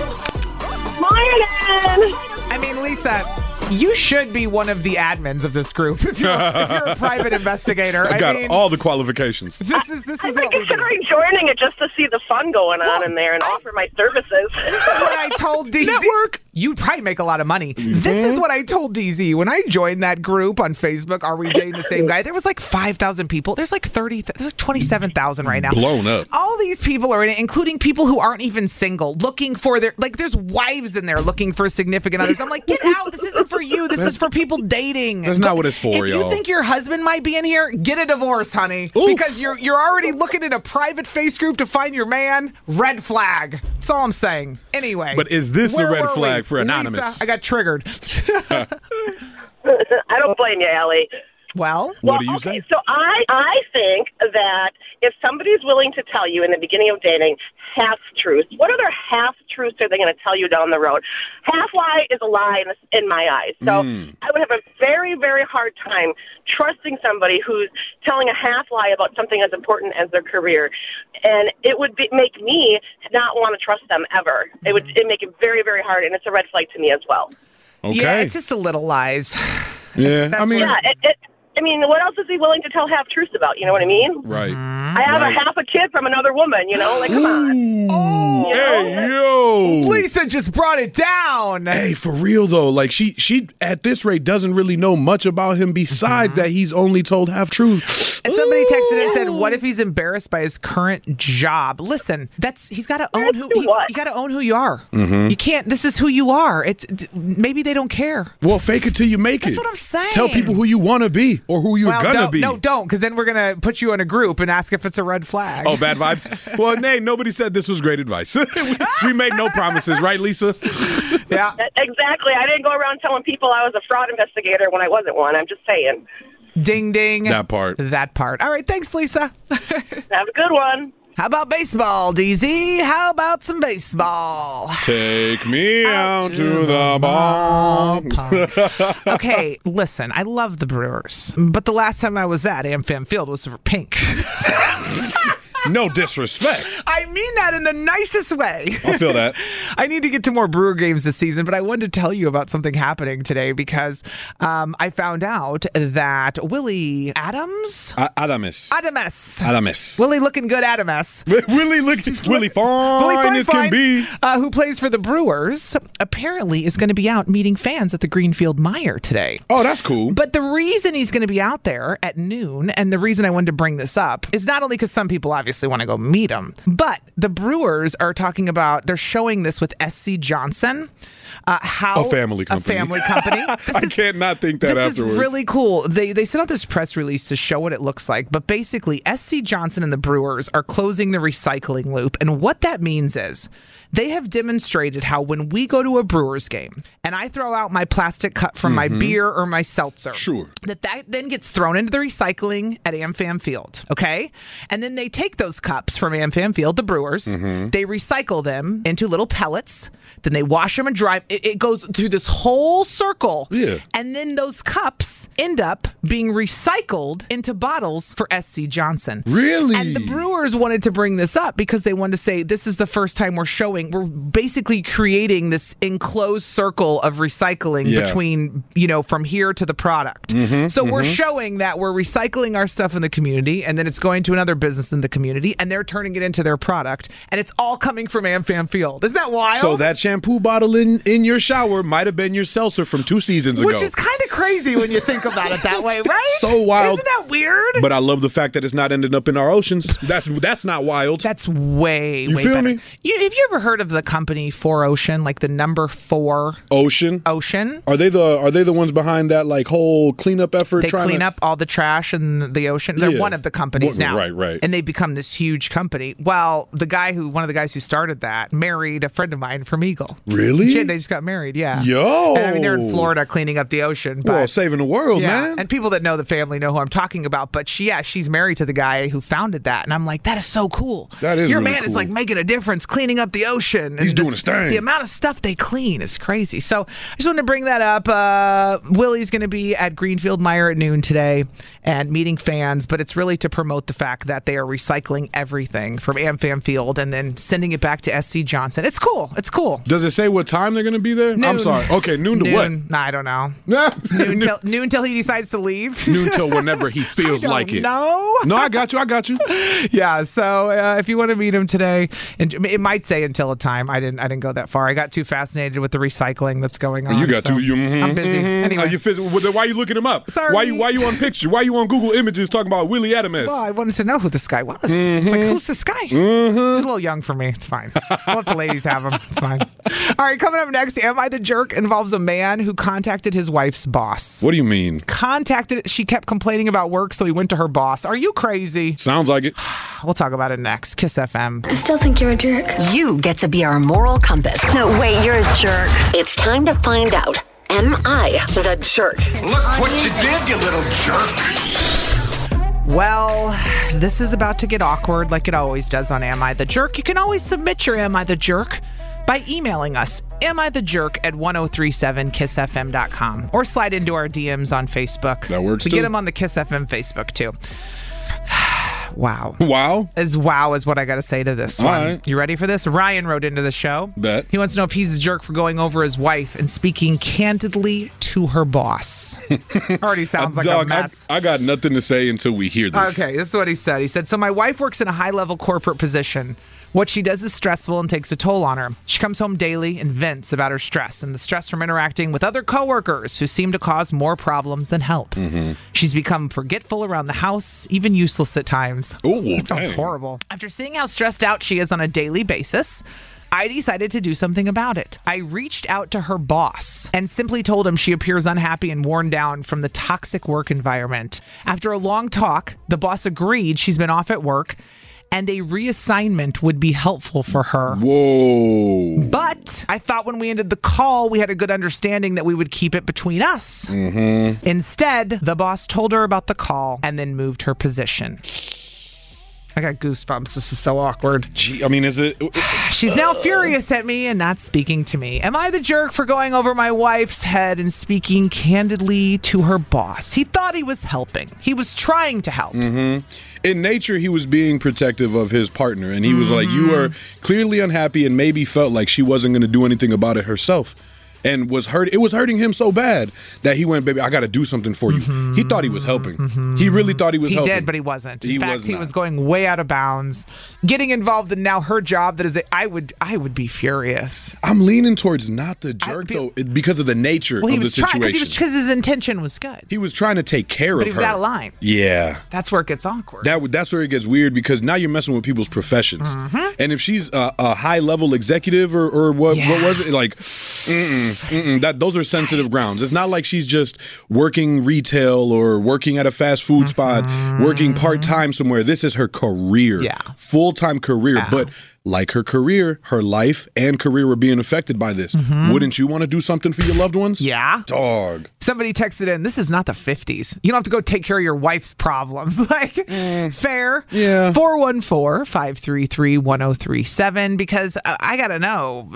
Morning. I mean, Lisa, you should be one of the admins of this group if you're a private investigator. I got all the qualifications. This is I what we do. considering joining it just to see the fun going on in there and offer my services. This is what I told DZ. Network. You'd probably make a lot of money. This is what I told DZ. When I joined that group on Facebook, Are We Dating the Same Guy? There was 5,000 people. There's 27,000 right now. Blown up. All these people are in it, including people who aren't even single, looking for their, there's wives in there looking for significant others. I'm like, get out. This isn't for you. This is for people dating. That's not what it's for, if y'all. If you think your husband might be in here, get a divorce, honey. Oof. Because you're already looking at a private face group to find your man. Red flag. That's all I'm saying. Anyway. But is this a red flag for Anonymous? Lisa, I got triggered. I don't blame you, Allie. Well, what do you say? So I think that if somebody's willing to tell you in the beginning of dating half-truths, what other half-truths are they going to tell you down the road? Half-lie is a lie in my eyes. So I would have a very, very hard time trusting somebody who's telling a half-lie about something as important as their career. And it would make me not want to trust them ever. It'd make it very, very hard, and it's a red flag to me as well. Okay. Yeah, it's just the little lies. Yeah, I mean, what else is he willing to tell half-truths about? You know what I mean? Right. I have a half a kid from another woman, like, come on. Oh, hey, yo. Lisa just brought it down. Hey, for real, though, like, she at this rate doesn't really know much about him besides that he's only told half-truths. And somebody texted and said, what if he's embarrassed by his current job? Listen, he's got to own you got to own who you are. You can't, this is who you are. Maybe they don't care. Well, fake it till you make it. That's what I'm saying. Tell people who you want to be or who you're going to be. No, don't, because then we're going to put you in a group and ask if it's a red flag. Oh, bad vibes? Well, nobody said this was great advice. we made no promises, right, Lisa? Yeah. Exactly. I didn't go around telling people I was a fraud investigator when I wasn't one. I'm just saying. Ding, ding. That part. All right, thanks, Lisa. Have a good one. How about baseball, DZ? How about some baseball? Take me out to the ballpark. Okay, listen, I love the Brewers, but the last time I was at AmFam Field was for pink. No disrespect. I mean that in the nicest way. I feel that. I need to get to more Brewer games this season, but I wanted to tell you about something happening today because I found out that Willie Adams? Adames. Willie looking good Adames. Willie fine as can be. Who plays for the Brewers, apparently is going to be out meeting fans at the Greenfield Mire today. Oh, that's cool. But the reason he's going to be out there at noon, and the reason I wanted to bring this up, is not only because some people obviously want to go meet him, but the Brewers are talking about, they're showing this with SC Johnson. A family company. I can't not think that afterwards. This is really cool. They sent out this press release to show what it looks like, but basically SC Johnson and the Brewers are closing the recycling loop, and what that means is they have demonstrated how when we go to a Brewers game and I throw out my plastic cup from my beer or my seltzer, that then gets thrown into the recycling at AmFam Field, okay? And then they take those cups from AmFam Field, the Brewers, they recycle them into little pellets, then they wash them and dry. It goes through this whole circle, and then those cups end up being recycled into bottles for SC Johnson. Really? And the Brewers wanted to bring this up because they wanted to say this is the first time we're basically creating this enclosed circle of recycling between, from here to the product. So we're showing that we're recycling our stuff in the community, and then it's going to another business in the community, and they're turning it into their product, and it's all coming from AmFam Field. Isn't that wild? So that shampoo bottle in your shower might have been your seltzer from 2 seasons ago. Which is kind of crazy when you think about it that way, right? So wild. Isn't that weird? But I love the fact that it's not ending up in our oceans. That's not wild. That's way feel better. Me? Have you ever heard of the company 4Ocean, like the number 4 Ocean? Are they the ones behind that whole cleanup effort? They clean up all the trash in the ocean. They're one of the companies now. Right. And they've become this huge company. Well, one of the guys who started that married a friend of mine from Eagle. Really? They just got married, yeah. Yo. And, they're in Florida cleaning up the ocean. Well, saving the world, man. And people that know the family know who I'm talking about. But she's married to the guy who founded that. And I'm like, that is so cool. That is Your really man cool. is making a difference cleaning up the ocean. He's doing his thing. The amount of stuff they clean is crazy. So I just wanted to bring that up. Willie's going to be at Greenfield Mire at noon today and meeting fans, but it's really to promote the fact that they are recycling everything from AmFam Field and then sending it back to SC Johnson. It's cool. Does it say what time they're going to be there? Noon. I'm sorry. Okay, noon to what? I don't know. noon till he decides to leave. Noon till whenever he feels like it. No, I got you. Yeah, so if you want to meet him today, and it might say until a time. I didn't go that far. I got too fascinated with the recycling that's going on. You got too. I'm busy. Anyway, why are you looking him up? Sorry. Why you on picture? Why you on Google Images talking about Willie Adams? Well, I wanted to know who this guy was. It's like, who's this guy? He's a little young for me. It's fine. I'll let the ladies have him. It's fine. All right, coming up next, Am I the Jerk? Involves a man who contacted his wife's boss. What do you mean? She kept complaining about work, so he went to her boss. Are you crazy? Sounds like it. We'll talk about it next. Kiss FM. I still think you're a jerk. You get to be our moral compass. No, wait, you're a jerk. It's time to find out. Am I the jerk. Look what you did, you little jerk. Well, this is about to get awkward like it always does on Am I the Jerk. You can always submit your Am I the Jerk by emailing us, amithejerk@1037kissfm.com, or slide into our DMs on Facebook. That works We too. get them on the Kiss FM Facebook too. Wow. Wow. Wow is what I got to say to this All one. right. You ready for this? Ryan wrote into the show. Bet. He wants to know if he's a jerk for going over his wife and speaking candidly to her boss. Already sounds like a mess. I got nothing to say until we hear this. Okay, this is what he said. He said, so my wife works in a high-level corporate position. What she does is stressful and takes a toll on her. She comes home daily and vents about her stress and the stress from interacting with other coworkers who seem to cause more problems than help. Mm-hmm. She's become forgetful around the house, even useless at times. Ooh, That sounds dang. horrible. After seeing how stressed out she is on a daily basis, I decided to do something about it. I reached out to her boss and simply told him she appears unhappy and worn down from the toxic work environment. After a long talk, the boss agreed she's been off at work and a reassignment would be helpful for her. Whoa. But I thought when we ended the call, we had a good understanding that we would keep it between us. Mm-hmm. Instead, the boss told her about the call and then moved her position. I got goosebumps. This is so awkward. Gee, I mean, is it? She's now furious at me and not speaking to me. Am I the jerk for going over my wife's head and speaking candidly to her boss? He thought he was helping. He was trying to help. Mm-hmm. In nature, he was being protective of his partner, and he was like, you are clearly unhappy and maybe felt like she wasn't going to do anything about it herself. And it was hurting him so bad that he went, baby, I got to do something for you. He thought he was helping. He really thought he was helping. He did, but he wasn't. In He fact, was he not. was going way out of bounds, getting involved in now her job. That is, I would be furious. I'm leaning towards not the jerk, though, because of the nature Well, he of the was trying situation. because his intention was good, He was trying to take care but of he her. was out of line. Yeah. That's where it gets awkward. That's where it gets weird, because now you're messing with people's professions. And if she's a high-level executive or what was it? Like, those are sensitive grounds. It's not like she's just working retail or working at a fast food spot, working part-time somewhere. This is her career. Yeah. Full-time career. Yeah. But like her career, her life and career were being affected by this. Wouldn't you want to do something for your loved ones? Yeah. Dog. Somebody texted in, this is not the 50s. You don't have to go take care of your wife's problems. Like, fair. Yeah. 414-533-1037, because I got to know.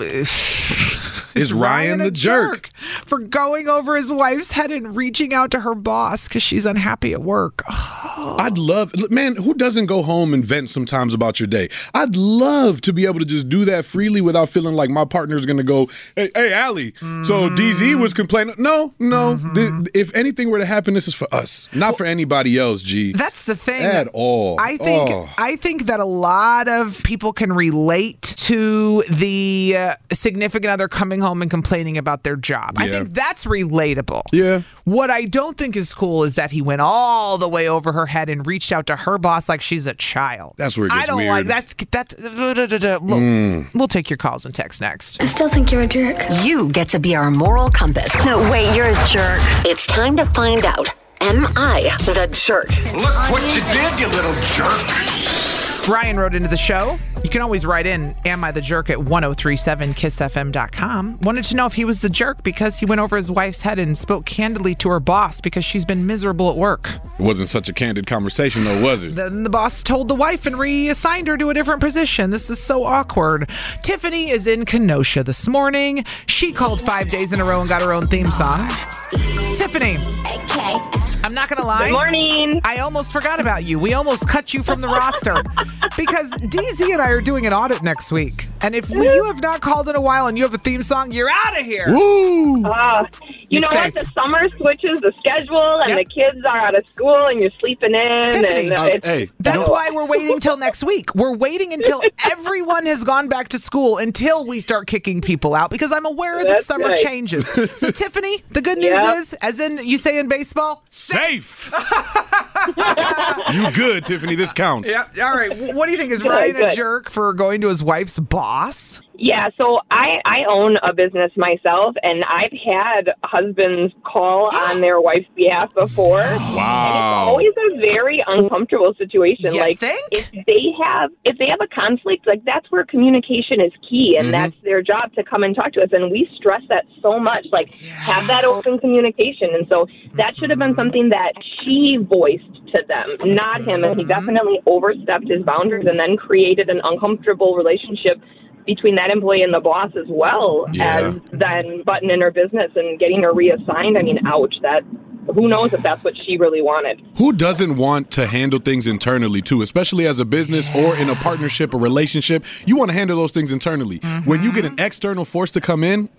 Is Ryan the jerk? For going over his wife's head and reaching out to her boss because she's unhappy at work? I'd love, man, who doesn't go home and vent sometimes about your day? I'd love to be able to just do that freely without feeling like my partner's going to go, hey, Allie, so DZ was complaining. No. If anything were to happen, this is for us, not for anybody else, G. That's the thing. At all. I think that a lot of people can relate to the significant other coming home and complaining about their job. I think that's relatable. Yeah. What I don't think is cool is that he went all the way over her head and reached out to her boss like she's a child. That's where it gets I don't weird. like that's We'll take your calls and texts next. I still think you're a jerk. You get to be our moral compass. No, wait, you're a jerk. It's time to find out. Am I the jerk? Look what you did, you little jerk. Ryan wrote into the show. You can always write in, Am I the Jerk at 1037kissfm.com. Wanted to know if he was the jerk because he went over his wife's head and spoke candidly to her boss because she's been miserable at work. It wasn't such a candid conversation, though, was it? Then the boss told the wife and reassigned her to a different position. This is so awkward. Tiffany is in Kenosha this morning. She called 5 days in a row and got her own theme song. Tiffany, I'm not going to lie. Good morning. I almost forgot about you. We almost cut you from the roster because DZ and I are doing an audit next week. And if you have not called in a while and you have a theme song, you're out of here. Woo! You You're know safe. what? The summer switches the schedule, and Yep. the kids are out of school, and you're sleeping in. Tiffany, and it's, Hey, That's why we're waiting till next week. We're waiting until everyone has gone back to school until we start kicking people out because I'm aware the That's summer right. changes. So, Tiffany, the good news Yep. is, as in you say in baseball, safe. You good, Tiffany? This counts. yeah. All right. What do you think? Is Good, Ryan a good. jerk for going to his wife's boss? Yeah, so I own a business myself, and I've had husbands call on their wife's behalf before. Wow. And it's always a very uncomfortable situation. You like think? if they have a conflict, like that's where communication is key, and that's their job to come and talk to us. And we stress that so much, like have that open communication. And so that should have been something that she voiced to them, not him. And he definitely overstepped his boundaries and then created an uncomfortable relationship between that employee and the boss as well as then buttoning her business and getting her reassigned. I mean, ouch, who knows if that's what she really wanted. Who doesn't want to handle things internally, too, especially as a business or in a partnership or relationship? You want to handle those things internally. When you get an external force to come in,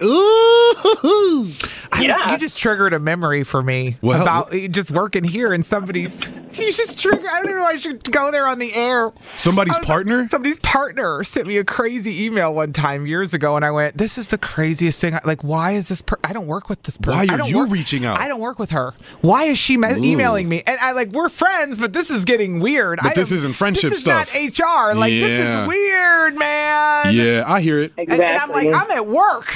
you just triggered a memory for me about just working here and somebody's. You just triggered. I don't know. I should go there on the air. Somebody's partner sent me a crazy email one time years ago, and I went, "This is the craziest thing. Like, why is this? I don't work with this person. Why are you reaching out? I don't work with her. Why is she emailing me? And we're friends, but this is getting weird. But this isn't friendship stuff. This is not HR. Like, this is weird, man. Yeah, I hear it. Exactly. And I'm like, I'm at work.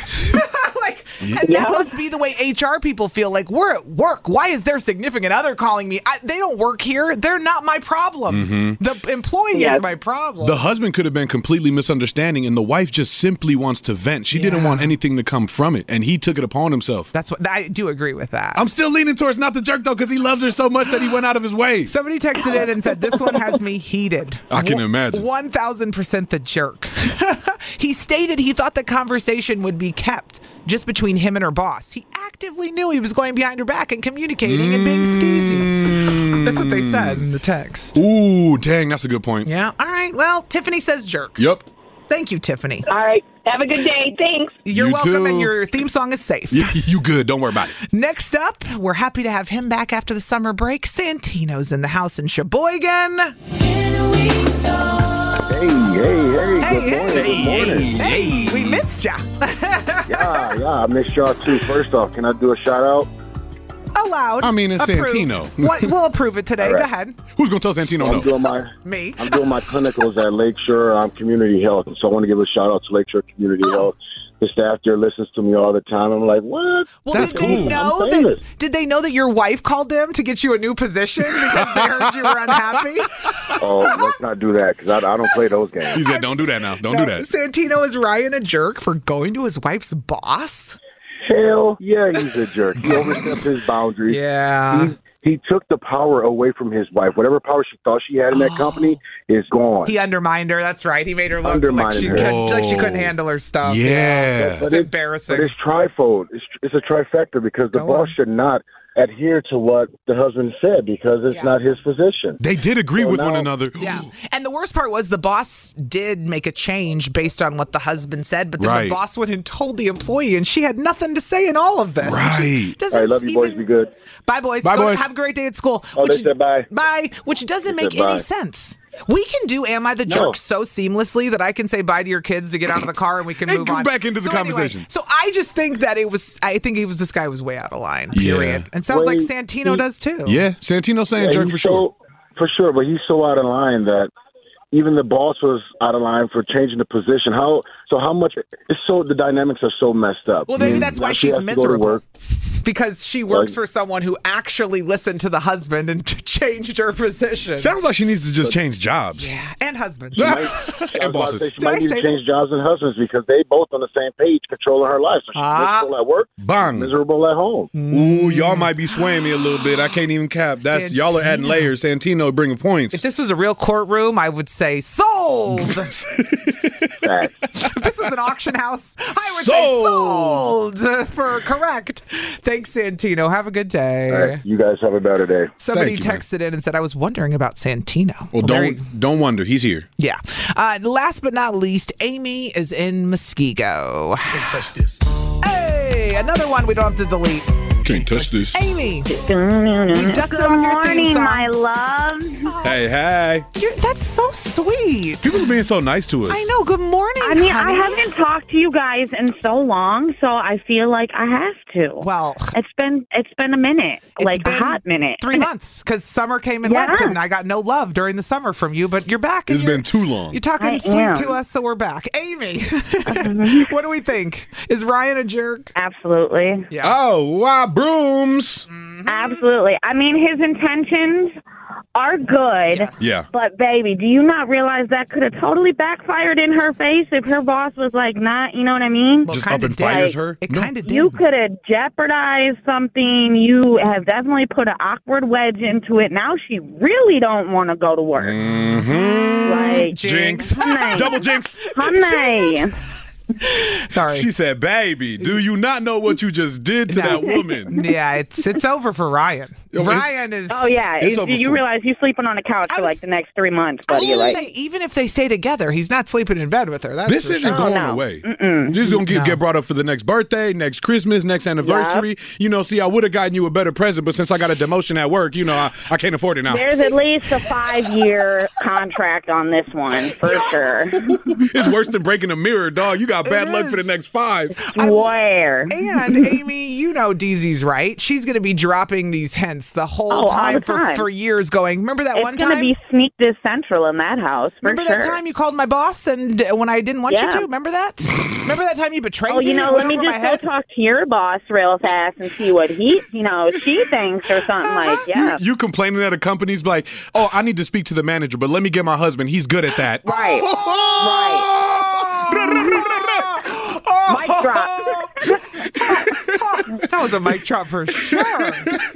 That must be the way HR people feel. Like, we're at work. Why is their significant other calling me? They don't work here. They're not my problem. The employee is my problem. The husband could have been completely misunderstanding, and the wife just simply wants to vent. She didn't want anything to come from it, and he took it upon himself. That's what I do agree with that. I'm still leaning towards not the jerk, though, because he loves her so much that he went out of his way. Somebody texted in and said, this one has me heated. I can imagine. 1,000% the jerk. He stated he thought the conversation would be kept just between him and her boss. He actively knew he was going behind her back and communicating and being skeezy. That's what they said in the text. Ooh, dang, that's a good point. Yeah. All right. Well, Tiffany says jerk. Yep. Thank you, Tiffany. All right. Have a good day. Thanks. You're You welcome, too. and your theme song is safe. You good. Don't worry about it. Next up, we're happy to have him back after the summer break. Santino's in the house in Sheboygan. Hey. Good morning. Hey, we missed ya. Yeah, I missed y'all too. First off, can I do a shout out? Allowed. I mean, it's Approved. Santino. We'll approve it today. All right. Go ahead. Who's going to tell Santino no? Me. I'm doing my clinicals at Lakeshore Community Health, and so I want to give a shout out to Lakeshore Community Health. The staff there listens to me all the time. I'm like, what? Well, did they know that your wife called them to get you a new position because they heard you were unhappy? Oh, let's not do that because I don't play those games. He said, don't do that now. Don't do that. Santino, is Ryan a jerk for going to his wife's boss? Hell yeah, he's a jerk. He overstepped his boundaries. Yeah. He took the power away from his wife. Whatever power she thought she had in that company is gone. He undermined her. That's right. He made her look like she couldn't handle her stuff. Yeah. It's embarrassing. But it's trifold. It's a trifecta because the boss should not adhere to what the husband said because it's not his position. They did agree with one another. Yeah. And the worst part was the boss did make a change based on what the husband said, but then the boss went and told the employee, and she had nothing to say in all of this. Right. All right, love you, boys. Be good. Bye, boys. Bye, boys. Have a great day at school. Oh, they said bye. Bye. Which doesn't make any sense. We can do Am I the Jerk so seamlessly that I can say bye to your kids to get out of the car and we can move on. back into the conversation. Anyway, so I just think that this guy was way out of line, period. Yeah. And sounds like Santino does too. Yeah, Santino saying jerk for sure. For sure, but he's so out of line that even the boss was out of line for changing the position. The dynamics are so messed up. Well, maybe that's why she's miserable. Because she works for someone who actually listened to the husband and changed her position. Sounds like she needs to just change jobs. Yeah, and husbands. And bosses. She might need to change jobs and husbands because they both on the same page controlling her life. So she's miserable at work, miserable at home. Ooh, y'all might be swaying me a little bit. I can't even cap. Y'all are adding layers. Santino bringing points. If this was a real courtroom, I would say sold. If this was an auction house, I would say sold for correct. Thanks, Santino. Have a good day. All right, you guys have a better day. Somebody texted in and said, I was wondering about Santino. Well, don't wonder. He's here. Yeah. Last but not least, Amy is in Muskego. Can't touch this. Hey, another one we don't have to delete. Can't touch this. Amy. Good morning, my love. Hey. That's so sweet. People are being so nice to us. I know. Good morning, I mean, honey. I haven't talked to you guys in so long, so I feel like I have to. Well, it's been a minute, like a hot minute. 3 months, because summer came and went, and I got no love during the summer from you, but you're back. It's been too long. You're talking sweet to us, so we're back. Amy, what do we think? Is Ryan a jerk? Absolutely. Yeah. Oh, wow, brooms. Absolutely. I mean, his intentions are good. Yes. Yeah. But, baby, do you not realize that could have totally backfired in her face if her boss was like, not, you know what I mean? Just up and fires her? It kind of did. You could have jeopardized something. You have definitely put an awkward wedge into it. Now she really don't want to go to work. Mm-hmm. Like, jinx. Double jinx. Honey. Sorry. She said, baby, do you not know what you just did to that woman? Yeah, it's over for Ryan. Ryan is... Oh, yeah. You realize you're sleeping on the couch for like the next 3 months, buddy. I was going to say, even if they stay together, he's not sleeping in bed with her. That's this isn't going away. This is going to get brought up for the next birthday, next Christmas, next anniversary. Yep. You know, see, I would have gotten you a better present, but since I got a demotion at work, you know, I can't afford it now. There's at least a 5-year contract on this one, for sure. It's worse than breaking a mirror, dog. You got bad luck for the next 5. Swear. And, Amy, you know DZ's right. She's going to be dropping these hints the whole time, for years going, remember that one time? It's going to be Sneak This Central in that house, for remember sure. That time you called my boss and when I didn't want you to? Remember that? Remember that time you betrayed me? Oh, you know, let me just go talk to your boss real fast and see what she thinks or something like, You complaining at a company's like, oh, I need to speak to the manager, but let me get my husband. He's good at that. Right. Mic drop. That was a mic drop for sure.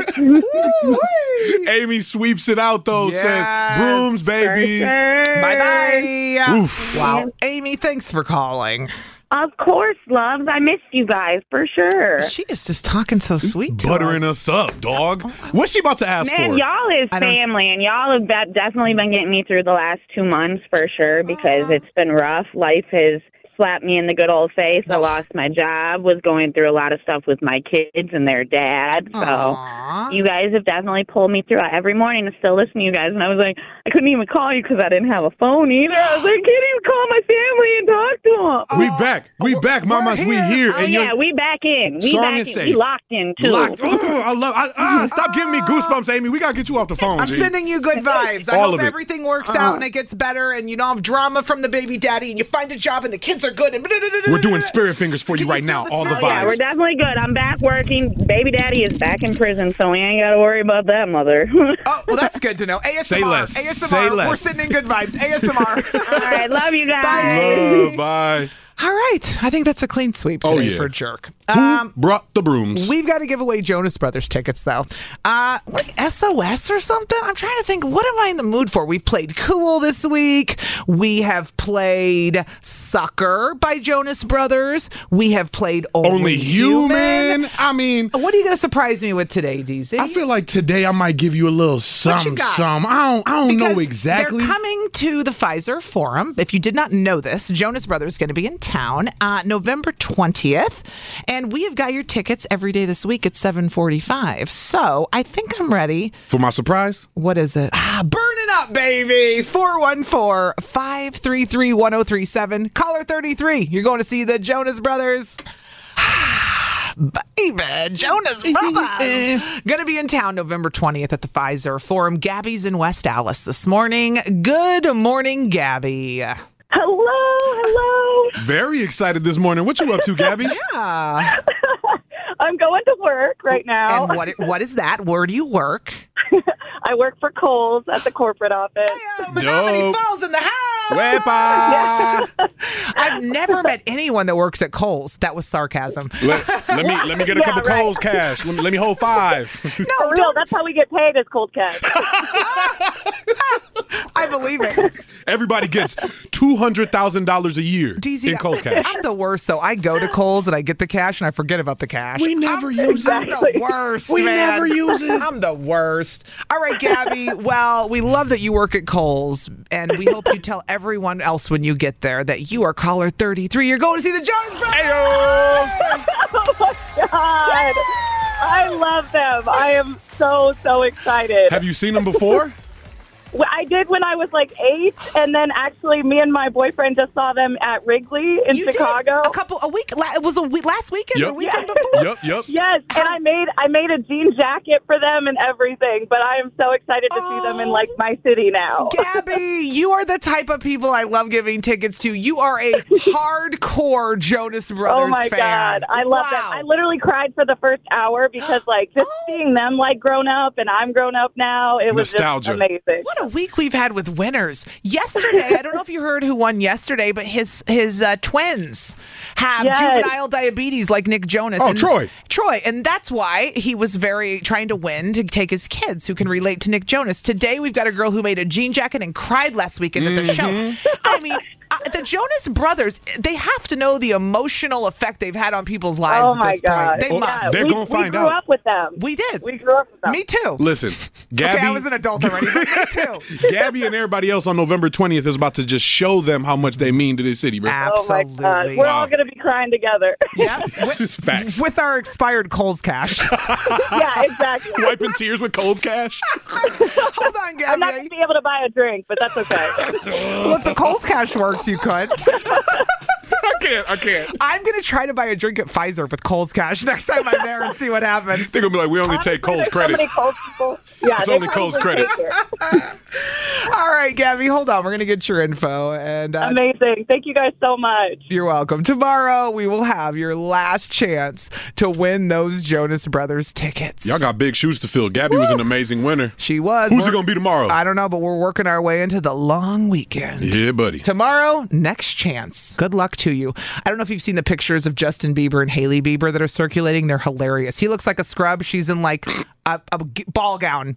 Amy sweeps it out, though, says, brooms, baby. Bye-bye. Oof. Wow. Amy, thanks for calling. Of course, loves. I missed you guys, for sure. She is just talking so sweet to Buttering us up, dog. What's she about to ask for? Man, y'all is family, and y'all have definitely been getting me through the last 2 months, for sure, because it's been rough. Life has slapped me in the good old face. I lost my job, was going through a lot of stuff with my kids and their dad. So you guys have definitely pulled me through. Every morning I still listen to you guys, and I was like, I couldn't even call you because I didn't have a phone either. I was like, I can't even call my family and talk to them. We back, mamas. We here. Oh, yeah, we back in. We back in. Safe. We locked in, too. Stop giving me goosebumps, Amy. We got to get you off the phone, I'm sending you good vibes. I All hope of it. everything works out and it gets better and you don't have drama from the baby daddy and you find a job and the kids are good. And we're doing spirit fingers for you right now. All the vibes. Yeah, we're definitely good. I'm back working. Baby daddy is back in prison, so we ain't got to worry about that, mother. Oh, well, that's good to know. ASMR. Say less. ASMR. Say less. We're sending good vibes. ASMR. All right. Love you guys. Bye. Bye. All right. I think that's a clean sweep today for Jerk. Who brought the brooms? We've got to give away Jonas Brothers tickets, though. Like SOS or something? I'm trying to think, what am I in the mood for? We've played Cool this week. We have played Sucker by Jonas Brothers. We have played Only Human. I mean, what are you going to surprise me with today, DZ? I feel like today I might give you a little some. I don't know exactly. They're coming to the Pfizer Forum. If you did not know this, Jonas Brothers is going to be in town November 20th. And we have got your tickets every day this week at 7:45. So I think I'm ready. For my surprise? What is it? Burn it up, baby. 414-533-1037. Caller 33. You're going to see the Jonas Brothers. Baby, Jonas Brothers. Going to be in town November 20th at the Pfizer Forum. Gabby's in West Allis this morning. Good morning, Gabby. Hello. Very excited this morning. What you up to, Gabby? Yeah. I'm going to work right now. And what is that? Where do you work? I work for Kohl's at the corporate office. Menominee Falls in the house. Yes. I've never met anyone that works at Kohl's. That was sarcasm. Let me get a couple Kohl's cash. Let me hold 5. No, for real. That's how we get paid, is cold cash. I believe it. Everybody gets $200,000 a year in Kohl's cash. I'm the worst. So I go to Kohl's and I get the cash and I forget about the cash. We never use it. I'm the worst. We man. never use it. I'm the worst. All right, Gabby. Well, we love that you work at Kohl's, and we hope you tell everyone else when you get there that you are caller 33. You're going to see the Jonas Brothers. Oh my God. I love them. I am so excited. Have you seen them before? I did when I was like 8, and then actually me and my boyfriend just saw them at Wrigley in Chicago. It was last weekend or weekend before? Yep. Yes, and I made a jean jacket for them and everything, but I am so excited to see them in like my city now. Gabby, you are the type of people I love giving tickets to. You are a hardcore Jonas Brothers fan. Oh my God, I love them. I literally cried for the first hour because like just seeing them like grown up and I'm grown up now, it was just amazing. What a week we've had with winners. Yesterday, I don't know if you heard who won yesterday, but his twins have juvenile diabetes like Nick Jonas. Oh, Troy. And that's why he was very trying to win to take his kids who can relate to Nick Jonas. Today, we've got a girl who made a jean jacket and cried last weekend at the show. I mean, the Jonas Brothers, they have to know the emotional effect they've had on people's lives at this point. They must. They're going to find out. We grew up with them. We did. We grew up with them. Me too. Listen, Gabby. Okay, I was an adult already, but me too. Gabby and everybody else on November 20th is about to just show them how much they mean to this city, bro. Absolutely. Oh my God. We're all going to be crying together. Yeah. This is facts. With our expired Kohl's cash. Yeah, exactly. Wiping tears with Kohl's cash. Hold on, Gabby. I'm not going to be able to buy a drink, but that's okay. Well, if the Kohl's cash works, you could. I can't. I'm going to try to buy a drink at Pfizer with Kohl's cash next time I'm there and see what happens. They're going to be like, we only take Kohl's credit. So many Kohl's people. Yeah, it's only Kohl's credit. All right, Gabby, hold on. We're going to get your info. And amazing. Thank you guys so much. You're welcome. Tomorrow, we will have your last chance to win those Jonas Brothers tickets. Y'all got big shoes to fill. Gabby was an amazing winner. She was. Who's it going to be tomorrow? I don't know, but we're working our way into the long weekend. Yeah, buddy. Tomorrow, next chance. Good luck to you. I don't know if you've seen the pictures of Justin Bieber and Hailey Bieber that are circulating. They're hilarious. He looks like a scrub. She's in like a ball gown.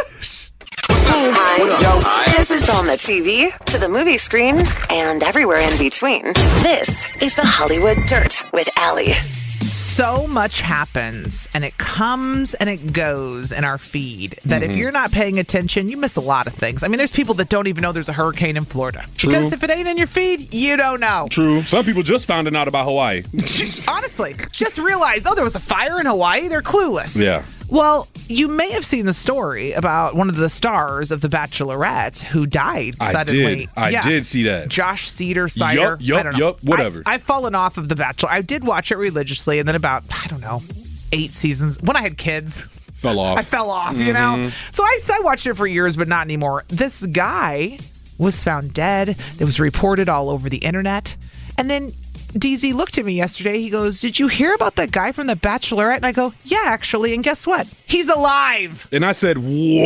Hi. This is on the TV, to the movie screen, and everywhere in between. This is the Hollywood Dirt with Allie. So much happens, and it comes and it goes in our feed that if you're not paying attention, you miss a lot of things. I mean, there's people that don't even know there's a hurricane in Florida. True. Because if it ain't in your feed, you don't know. True. Some people just found out about Hawaii. Honestly, just realized, there was a fire in Hawaii. They're clueless. Yeah. Well, you may have seen the story about one of the stars of The Bachelorette who died suddenly. I did see that. Josh Cider. Yup, whatever. I've fallen off of The Bachelor. I did watch it religiously, and then about, 8 seasons, when I had kids. Fell off. I fell off, you know? So I watched it for years, but not anymore. This guy was found dead. It was reported all over the internet. And then DZ looked at me yesterday. He goes, "Did you hear about that guy from The Bachelorette?" And I go, "Yeah, actually." And guess what? He's alive. And I said, "What?"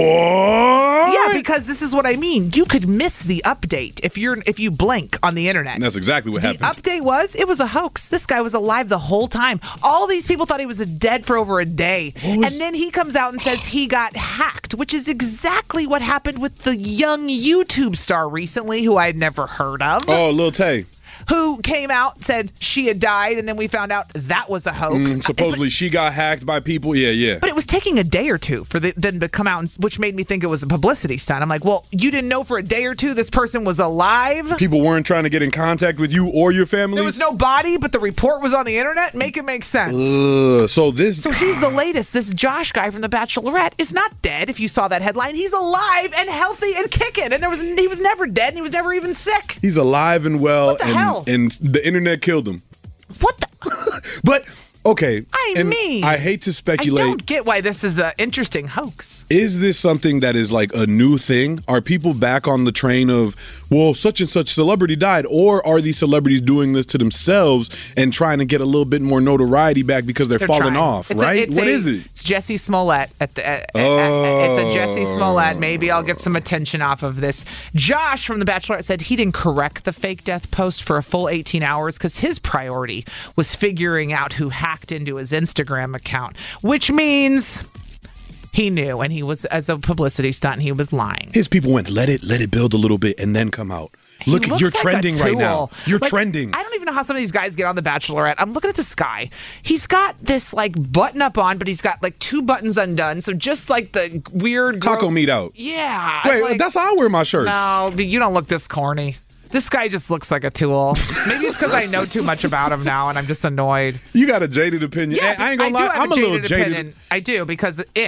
Yeah, because this is what I mean. You could miss the update if you blink on the internet. And that's exactly what happened. The update was a hoax. This guy was alive the whole time. All these people thought he was dead for over a day. And then he comes out and says he got hacked, which is exactly what happened with the young YouTube star recently who I'd never heard of. Oh, Lil Tay. Who came out, said she had died, and then we found out that was a hoax. Supposedly she got hacked by people. Yeah. But it was taking a day or two for them to come out, which made me think it was a publicity stunt. I'm like, well, you didn't know for a day or two this person was alive? People weren't trying to get in contact with you or your family? There was no body, but the report was on the internet? Make it make sense. So he's the latest. This Josh guy from The Bachelorette is not dead, if you saw that headline. He's alive and healthy and kicking. And he was never dead, and he was never even sick. He's alive and well. What the hell? And the internet killed him. What the? But, okay. I hate to speculate. I don't get why this is an interesting hoax. Is this something that is like a new thing? Are people back on the train of, well, such and such celebrity died? Or are these celebrities doing this to themselves and trying to get a little bit more notoriety back because they're falling trying. off, right? What is it? It's Jussie Smollett. It's a Jussie Smollett. Maybe I'll get some attention off of this. Josh from The Bachelorette said he didn't correct the fake death post for a full 18 hours because his priority was figuring out who hacked into his Instagram account, which means he knew, and he was, as a publicity stunt, and he was lying. His people went, let it build a little bit and then come out. Look, you're trending right now. You're trending. I don't even know how some of these guys get on The Bachelorette. I'm looking at this guy. He's got this like button up on, but he's got like 2 buttons undone. So just like the weird taco meat out. Yeah. Wait, that's how I wear my shirts. No, but you don't look this corny. This guy just looks like a tool. Maybe it's because I know too much about him now and I'm just annoyed. You got a jaded opinion. Yeah, I ain't gonna lie. I'm a little jaded. I do, because ick.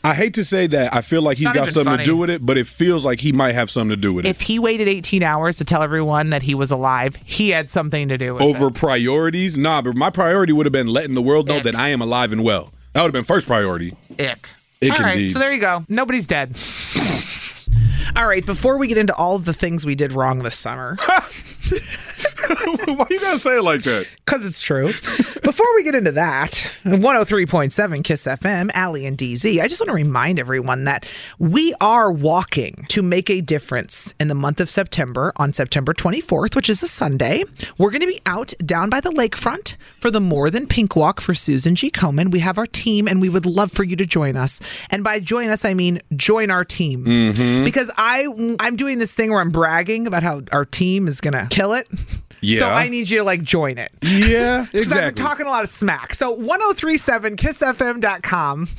I hate to say that I feel like he's got something to do with it, but it feels like he might have something to do with it. If he waited 18 hours to tell everyone that he was alive, he had something to do with it. Over priorities? Nah, but my priority would have been letting the world know that I am alive and well. That would have been first priority. Ick. Ick all right, indeed. So there you go. Nobody's dead. All right, before we get into all of the things we did wrong this summer. Why you gotta say it like that? Because it's true. Before we get into that, 103.7 KISS FM, Allie and DZ, I just want to remind everyone that we are walking to make a difference in the month of September on September 24th, which is a Sunday. We're going to be out down by the lakefront for the More Than Pink Walk for Susan G. Komen. We have our team, and we would love for you to join us. And by join us, I mean join our team. Mm-hmm. Because I'm doing this thing where I'm bragging about how our team is going to kill it. Yeah. So I need you to join it. Yeah, exactly. I'm talking a lot of smack. So 1037kissfm.com.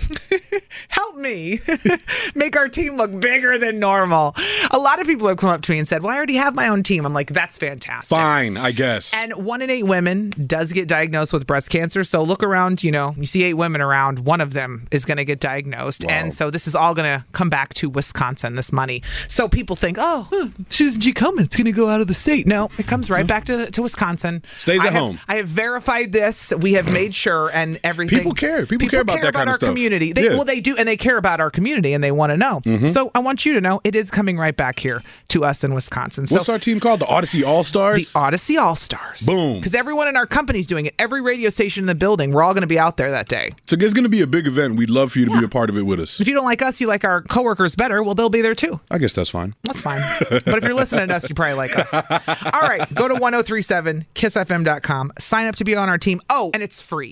Help me make our team look bigger than normal. A lot of people have come up to me and said, well, I already have my own team. I'm like, that's fantastic. Fine, I guess. And 1 in 8 women does get diagnosed with breast cancer. So look around, you see 8 women around, one of them is going to get diagnosed. Wow. And so this is all going to come back to Wisconsin, this money. So people think, Susan G. Komen, it's going to go out of the state. No, it comes right back to Wisconsin. Stays at home. I have verified this. We have made sure and everything. People care. People care about that kind of stuff. Our community. Well, they do, and they care about our community, and they want to know. Mm-hmm. So I want you to know it is coming right back here to us in Wisconsin. So, what's our team called? The Odyssey All-Stars? The Odyssey All-Stars. Boom. Because everyone in our company is doing it. Every radio station in the building, we're all going to be out there that day. So it's going to be a big event. We'd love for you to be a part of it with us. If you don't like us, you like our coworkers better, well, they'll be there too. I guess that's fine. That's fine. But if you're listening to us, you probably like us. All right. Go to 1037kissfm.com. Sign up to be on our team. Oh, and it's free.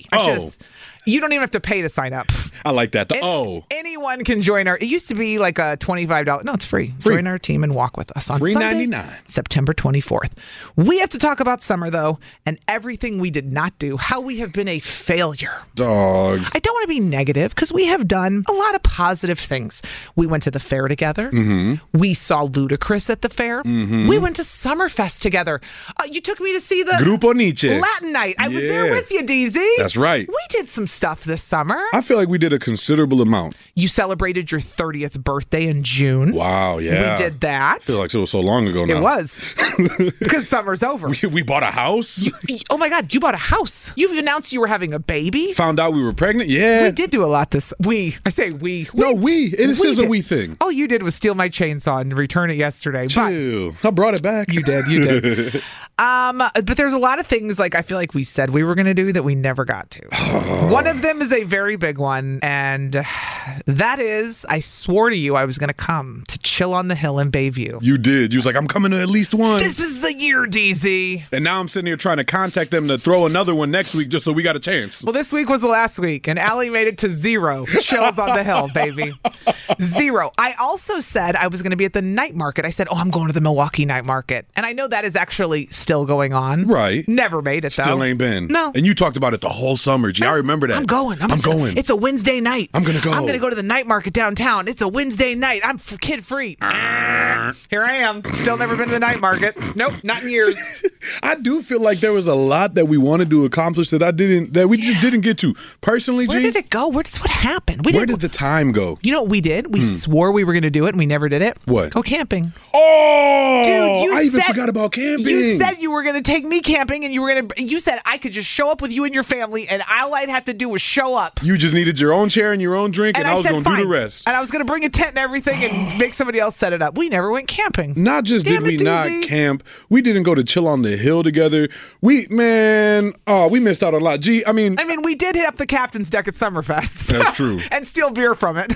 You don't even have to pay to sign up. I like that. Anyone can join it used to be like a $25. No, it's free. Join our team and walk with us on Sunday, $3.99. September 24th. We have to talk about summer, though, and everything we did not do, how we have been a failure. Dog. I don't want to be negative because we have done a lot of positive things. We went to the fair together. Mm-hmm. We saw Ludacris at the fair. Mm-hmm. We went to Summerfest together. You took me to see the Grupo Nietzsche Latin night. I was there with you, DZ. That's right. We did some stuff this summer. I feel like we did a considerable amount. You celebrated your 30th birthday in June. Wow, yeah. We did that. I feel like it was so long ago now. It was. Because summer's over. We bought a house. Oh my God, you bought a house. You announced you were having a baby. Found out we were pregnant. Yeah. We did do a lot this. I say we. No, we. It is a we thing. All you did was steal my chainsaw and return it yesterday. Chill. I brought it back. You did. But there's a lot of things I feel like we said we were going to do that we never got to. One of them is a very big one, and that is, I swore to you I was going to come to chill on the hill in Bayview. You did. You was like, I'm coming to at least one. This is the year, DZ. And now I'm sitting here trying to contact them to throw another one next week just so we got a chance. Well, this week was the last week, and Allie made it to 0 chills on the hill, baby. 0. I also said I was going to be at the night market. I said, I'm going to the Milwaukee night market. And I know that is actually still going on. Right. Never made it, though. Still ain't been. No. And you talked about it the whole summer, G. I remember that. I'm going. I'm going. It's a Wednesday night. I'm going to go. I'm going to go to the night market downtown. It's a Wednesday night. I'm kid-free. Here I am. Still never been to the night market. Nope, not in years. I do feel like there was a lot that we wanted to accomplish that we just didn't get to. Personally, G. Where did it go? What happened? Where did the time go? You know what we did? We swore we were going to do it, and we never did it. What? Go camping. Oh! Dude, I even forgot about camping. You said you were going to take me camping, and you said I could just show up with you and your family, and all I'd have to do was show up. You just needed your own chair and your own drink, and I was going to do the rest. And I was going to bring a tent and everything and make somebody else set it up. We never went camping. Not just did we not camp, we didn't go to chill on the hill together. We missed out on a lot. Gee, I mean, we did hit up the captain's deck at Summerfest. That's true. And steal beer from it.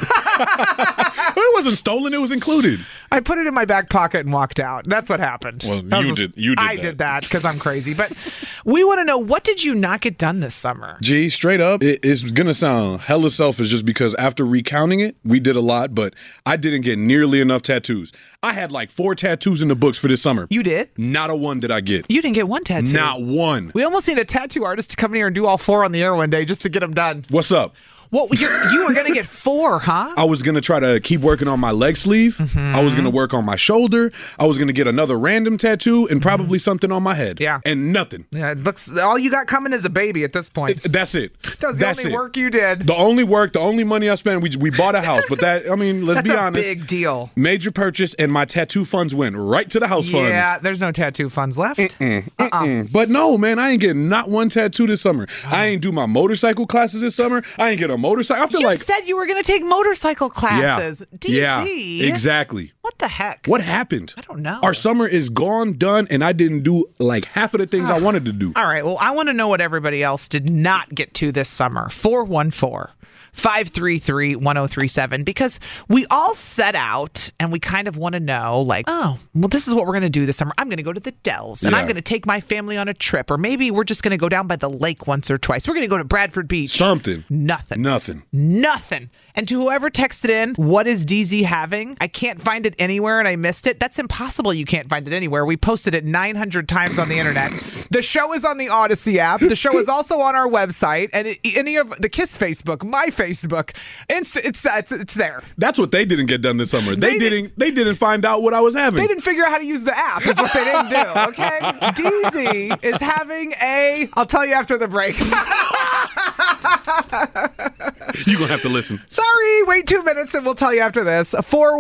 It wasn't stolen. It was included. I put it in my back pocket and walked out. That's what happened. Well, you did I did that because I'm crazy. But we want to know, what did you not get done this summer? Gee, straight up, it's going to sound hella selfish just because after recounting it, we did a lot, but I didn't get nearly enough tattoos. I had like 4 tattoos in the books for this summer. You did? Not a one did I get. You didn't get one tattoo? Not one. We almost need a tattoo artist to come in here and do all 4 on the air one day just to get them done. What's up? Well, you were going to get 4, huh? I was going to try to keep working on my leg sleeve. Mm-hmm. I was going to work on my shoulder. I was going to get another random tattoo and probably something on my head. Yeah. And nothing. Yeah, it looks all you got coming is a baby at this point. That's it. That was the only work you did. The only work, the only money I spent, we bought a house. But that, I mean, let's be honest. That's a big deal. Major purchase, and my tattoo funds went right to the house funds. Yeah, there's no tattoo funds left. But no, man, I ain't getting not one tattoo this summer. I ain't do my motorcycle classes this summer. I ain't get a motorcycle. I feel you said you were going to take motorcycle classes. Yeah. DC. Yeah, exactly. What the heck? What happened? I don't know. Our summer is gone, done, and I didn't do like half of the things I wanted to do. All right. Well, I want to know what everybody else did not get to this summer. 414-533-1037, because we all set out and we kind of want to know, like, oh, well, this is what we're going to do this summer. I'm going to go to the Dells and I'm going to take my family on a trip, or maybe we're just going to go down by the lake once or twice. We're going to go to Bradford Beach. Something. Nothing. And to whoever texted in, what is DZ having? I can't find it anywhere and I missed it. That's impossible. You can't find it anywhere. We posted it 900 times on the internet. The show is on the Odyssey app. The show is also on our website and any of the KISS Facebook, my Facebook. It's there. That's what they didn't get done this summer. They didn't find out what I was having. They didn't figure out how to use the app. Is what they didn't do. Okay, DZ is having I'll tell you after the break. You're going to have to listen. Sorry, wait 2 minutes and we'll tell you after this.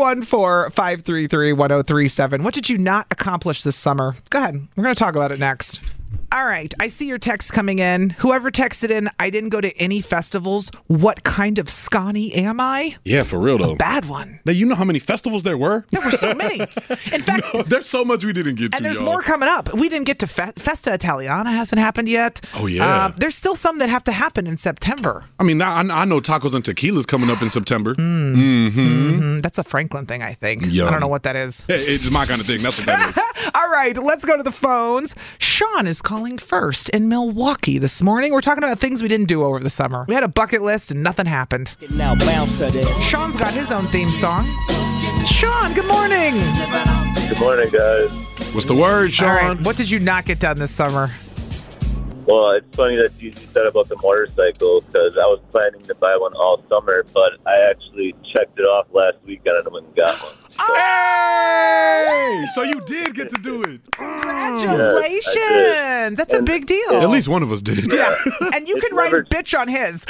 414-533-1037. What did you not accomplish this summer? Go ahead. We're going to talk about it next. All right. I see your text coming in. Whoever texted in, I didn't go to any festivals. What kind of Scotty am I? Yeah, for real, though. A bad one. Now, you know how many festivals there were? There were so many. In fact, there's so much we didn't get to, and there's y'all. more coming up. We didn't get to Festa Italiana. Hasn't happened yet. Oh, yeah. There's still some that have to happen in September. I mean, I know Tacos and Tequila's coming up in September. That's a Franklin thing, I think. Yum. I don't know what that is. Hey, it's my kind of thing. That's what that is. All right, let's go to the phones. Sean is calling first in Milwaukee this morning. We're talking about things we didn't do over the summer. We had a bucket list and nothing happened. Now bounce to this. Sean's got his own theme song. Sean, good morning. Good morning, guys. What's the word, Sean? All right, what did you not get done this summer? Well, it's funny that you said about the motorcycle, because I was planning to buy one all summer, but I actually checked it off last weekend and went and got one. Hey! So you did get to do it. Congratulations. Yes, that's a big deal. At least one of us did. Yeah. And you can write bitch on his.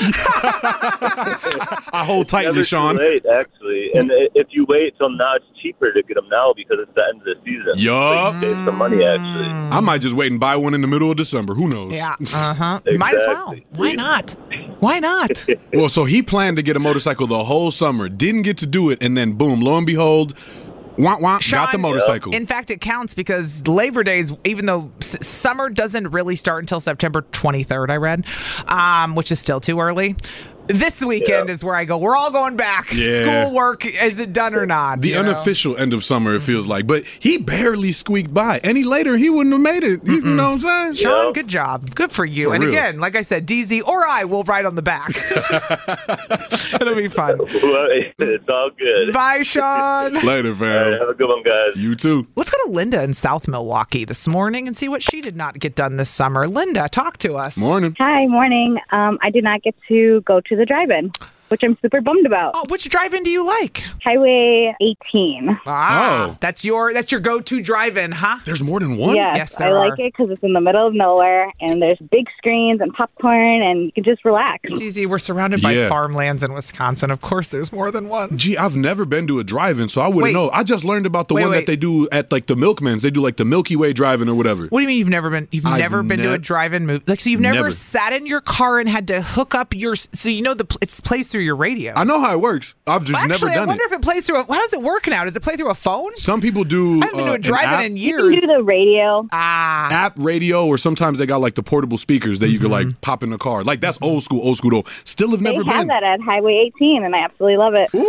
I hold tightly, Sean. Too late, actually. And if you wait till now, it's cheaper to get them now because it's the end of the season. Yup. So you save some money, actually. I might just wait and buy one in the middle of December. Who knows? Yeah. Exactly. Might as well. Why not? Why not? Well, so he planned to get a motorcycle the whole summer, didn't get to do it, and then boom, lo and behold, Sean, got the motorcycle. In fact, it counts because Labor Days, even though summer doesn't really start until September 23rd, I read, which is still too early. This weekend is where I go, we're all going back. Yeah. School work, is it done or not? The unofficial end of summer, it feels like. But he barely squeaked by. Any later, he wouldn't have made it. You know what I'm saying? Sean, good job. Good for you. For and real. again, like I said, DZ or I will ride on the back. It'll be fun. It's all good. Bye, Sean. Later, fam. All right, have a good one, guys. You too. Let's go to Linda in South Milwaukee this morning and see what she did not get done this summer. Linda, talk to us. Morning. Hi, morning. I did not get to go to the drive-in, which I'm super bummed about. Oh, which drive-in do you like? Highway 18. That's your go-to drive-in, huh? There's more than one? Yes, there I are. like it because it's in the middle of nowhere, and there's big screens and popcorn, and you can just relax. It's easy. We're surrounded by Yeah. farmlands in Wisconsin. Of course, there's more than one. Gee, I've never been to a drive-in, so I wouldn't Wait. know. I just learned about the one Wait. that they do at like the Milkman's. They do like the Milky Way drive-in or whatever. What do you mean you've never been? I've Never been to a drive-in movie? Like, so you've never Never. sat in your car and had to hook up your? So you know it plays through your radio. I know how it works. I've just never Actually, I done wonder it. if it plays through. How does it work now? Does it play through a phone? Some people do. I haven't been to a an drive-in app- in You years. can do the radio. app radio, or sometimes they got like the portable speakers that you could like pop in the car. Like that's old school though. Still have They never have been. that at Highway 18, and I absolutely love it. Ooh,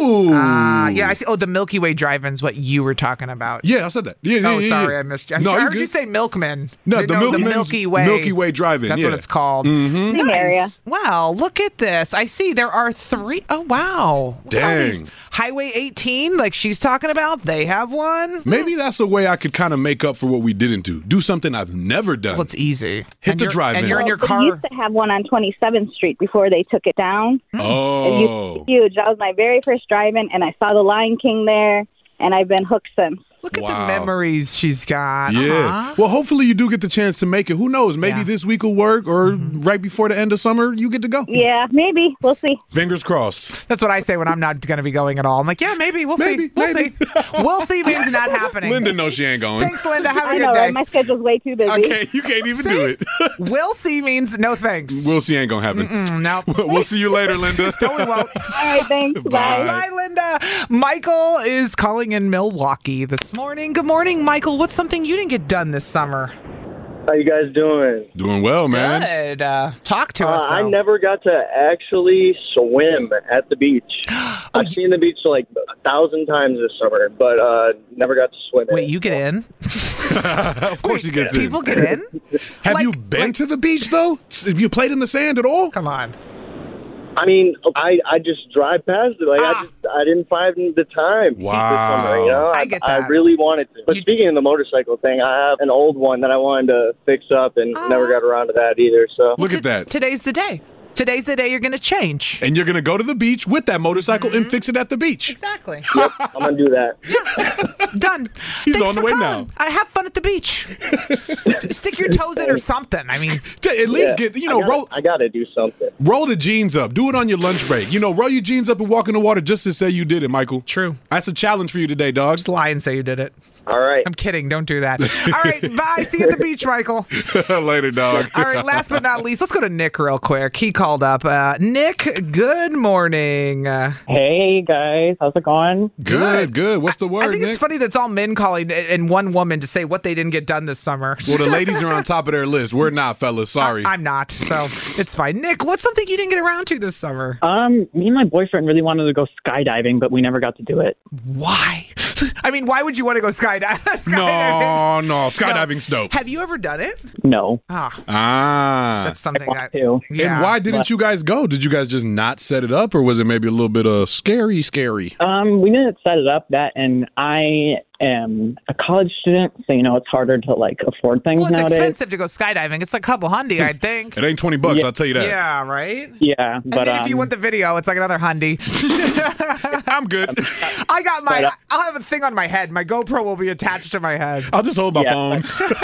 Ooh. Yeah, I see. Oh, the Milky Way drive-in's what you were talking about. Yeah, I said that. Yeah, sorry, I missed you. I heard you say Milkman. No, the Milky Way. Milky Way drive-in. That's what it's called. Mm-hmm. Same area. Wow, look at this. I see there are 3. Oh, wow. Dang. Highway 18, like she's talking about, they have one. Maybe that's a way I could kind of make up for what we didn't do. Do something I've never done. Well, it's easy. Hit the drive-in. And you're in your They car. used to have one on 27th Street before they took it down. Oh. It used to be huge. That was my very first drive-in, and I saw the Lion King there, and I've been hooked since. Look at the memories she's got. Yeah. Well, hopefully you do get the chance to make it. Who knows? Maybe this week will work, or right before the end of summer, you get to go. Yeah, maybe. We'll see. Fingers crossed. That's what I say when I'm not going to be going at all. I'm like, yeah, maybe. We'll see. We'll see. We'll see means not happening. Linda knows she ain't going. Thanks, Linda. Have a I good know, day. right? My schedule's way too busy. Okay, you can't even do it. We'll see means no thanks. We'll see ain't going to happen. No. We'll see you later, Linda. No, we won't. All right, thanks. Bye. Bye, Linda. Michael is calling in Milwaukee this morning. Good morning, Michael. What's something you didn't get done this summer? How you guys doing? Doing well, man. Good. Talk to us. I never got to actually swim at the beach. I've seen the beach like 1,000 times this summer, but never got to swim. Wait, you get in? Of course you get in. People get in? Have you been to the beach, though? Have you played in the sand at all? Come on. I mean, I just drive past it. Like I didn't find the time. Wow. This summer, you know? I get I that. really wanted to. But speaking of the motorcycle thing, I have an old one that I wanted to fix up and never got around to that either. So Look at that. Today's the day. Today's the day you're going to change. And you're going to go to the beach with that motorcycle and fix it at the beach. Exactly. Yep, I'm going to do that. Done. He's Thanks on the for way calling. now. I have fun at the beach. Stick your toes in or something. I mean, At least get, I got to do something. roll the jeans up. Do it on your lunch break. Roll your jeans up and walk in the water just to say you did it, Michael. True. That's a challenge for you today, dog. Just lie and say you did it. All right. I'm kidding. Don't do that. All right. Bye. See you at the beach, Michael. Later, dog. All right. Last but not least, let's go to Nick real quick. He called up. Nick, good morning. Hey, guys. How's it going? Good. What's the word, I think Nick? it's funny that it's all men calling and one woman to say what they didn't get done this summer. Well, the ladies are on top of their list. We're not, fellas. Sorry. I'm not, so it's fine. Nick, what's something you didn't get around to this summer? Me and my boyfriend really wanted to go skydiving, but we never got to do it. Why? I mean, why would you want to go skydiving? No. Skydiving's dope. Have you ever done it? No. That's something I want to. Yeah. And why didn't you guys go? Did you guys just not set it up, or was it maybe a little bit of scary? We didn't set it up and I am a college student, so it's harder to afford things Well, it's nowadays. expensive to go skydiving. It's like a couple hundy, I think. It ain't $20, Yeah. I'll tell you that. Yeah, right? Yeah, And but then if you want the video, it's like another hundy. I'm good. I got I'll have a thing on my head. My GoPro will be attached to my head. I'll just hold my phone.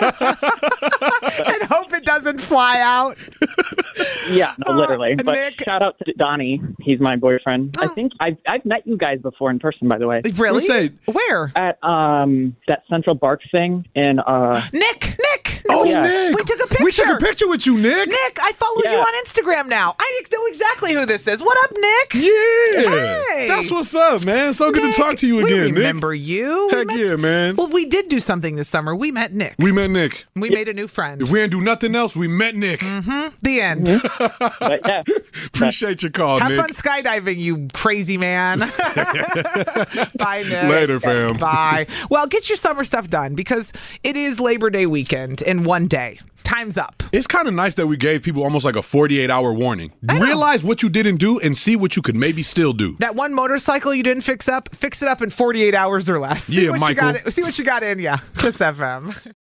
And hope it doesn't fly out. Yeah, no, literally. But Nick. shout out to Donnie. He's my boyfriend. I think I've met you guys before in person, by the way. Really? Where? At that Central Bark thing in Nick. Oh, Yeah. Nick. We took a picture. We took a picture with you, Nick. Nick, I follow you Yeah. on Instagram now. I know exactly who this is. What up, Nick? Yeah. Hey. That's what's up, man. So good to talk to you again, We Nick. remember you. Heck yeah, man. Well, we did do something this summer. We met Nick. We met Nick. We made a new friend. If we didn't do nothing else, we met Nick. The end. But yeah. Appreciate your call, Have Nick. fun skydiving, you crazy man. Bye, Nick. Later, fam. Bye. Well, get your summer stuff done because it is Labor Day weekend in one day. Time's up. It's kind of nice that we gave people almost like a 48-hour warning. Realize what you didn't do and see what you could maybe still do. That one motorcycle you didn't fix it up in 48 hours or less. Yeah, Michael. See what you got in ya. Kiss FM.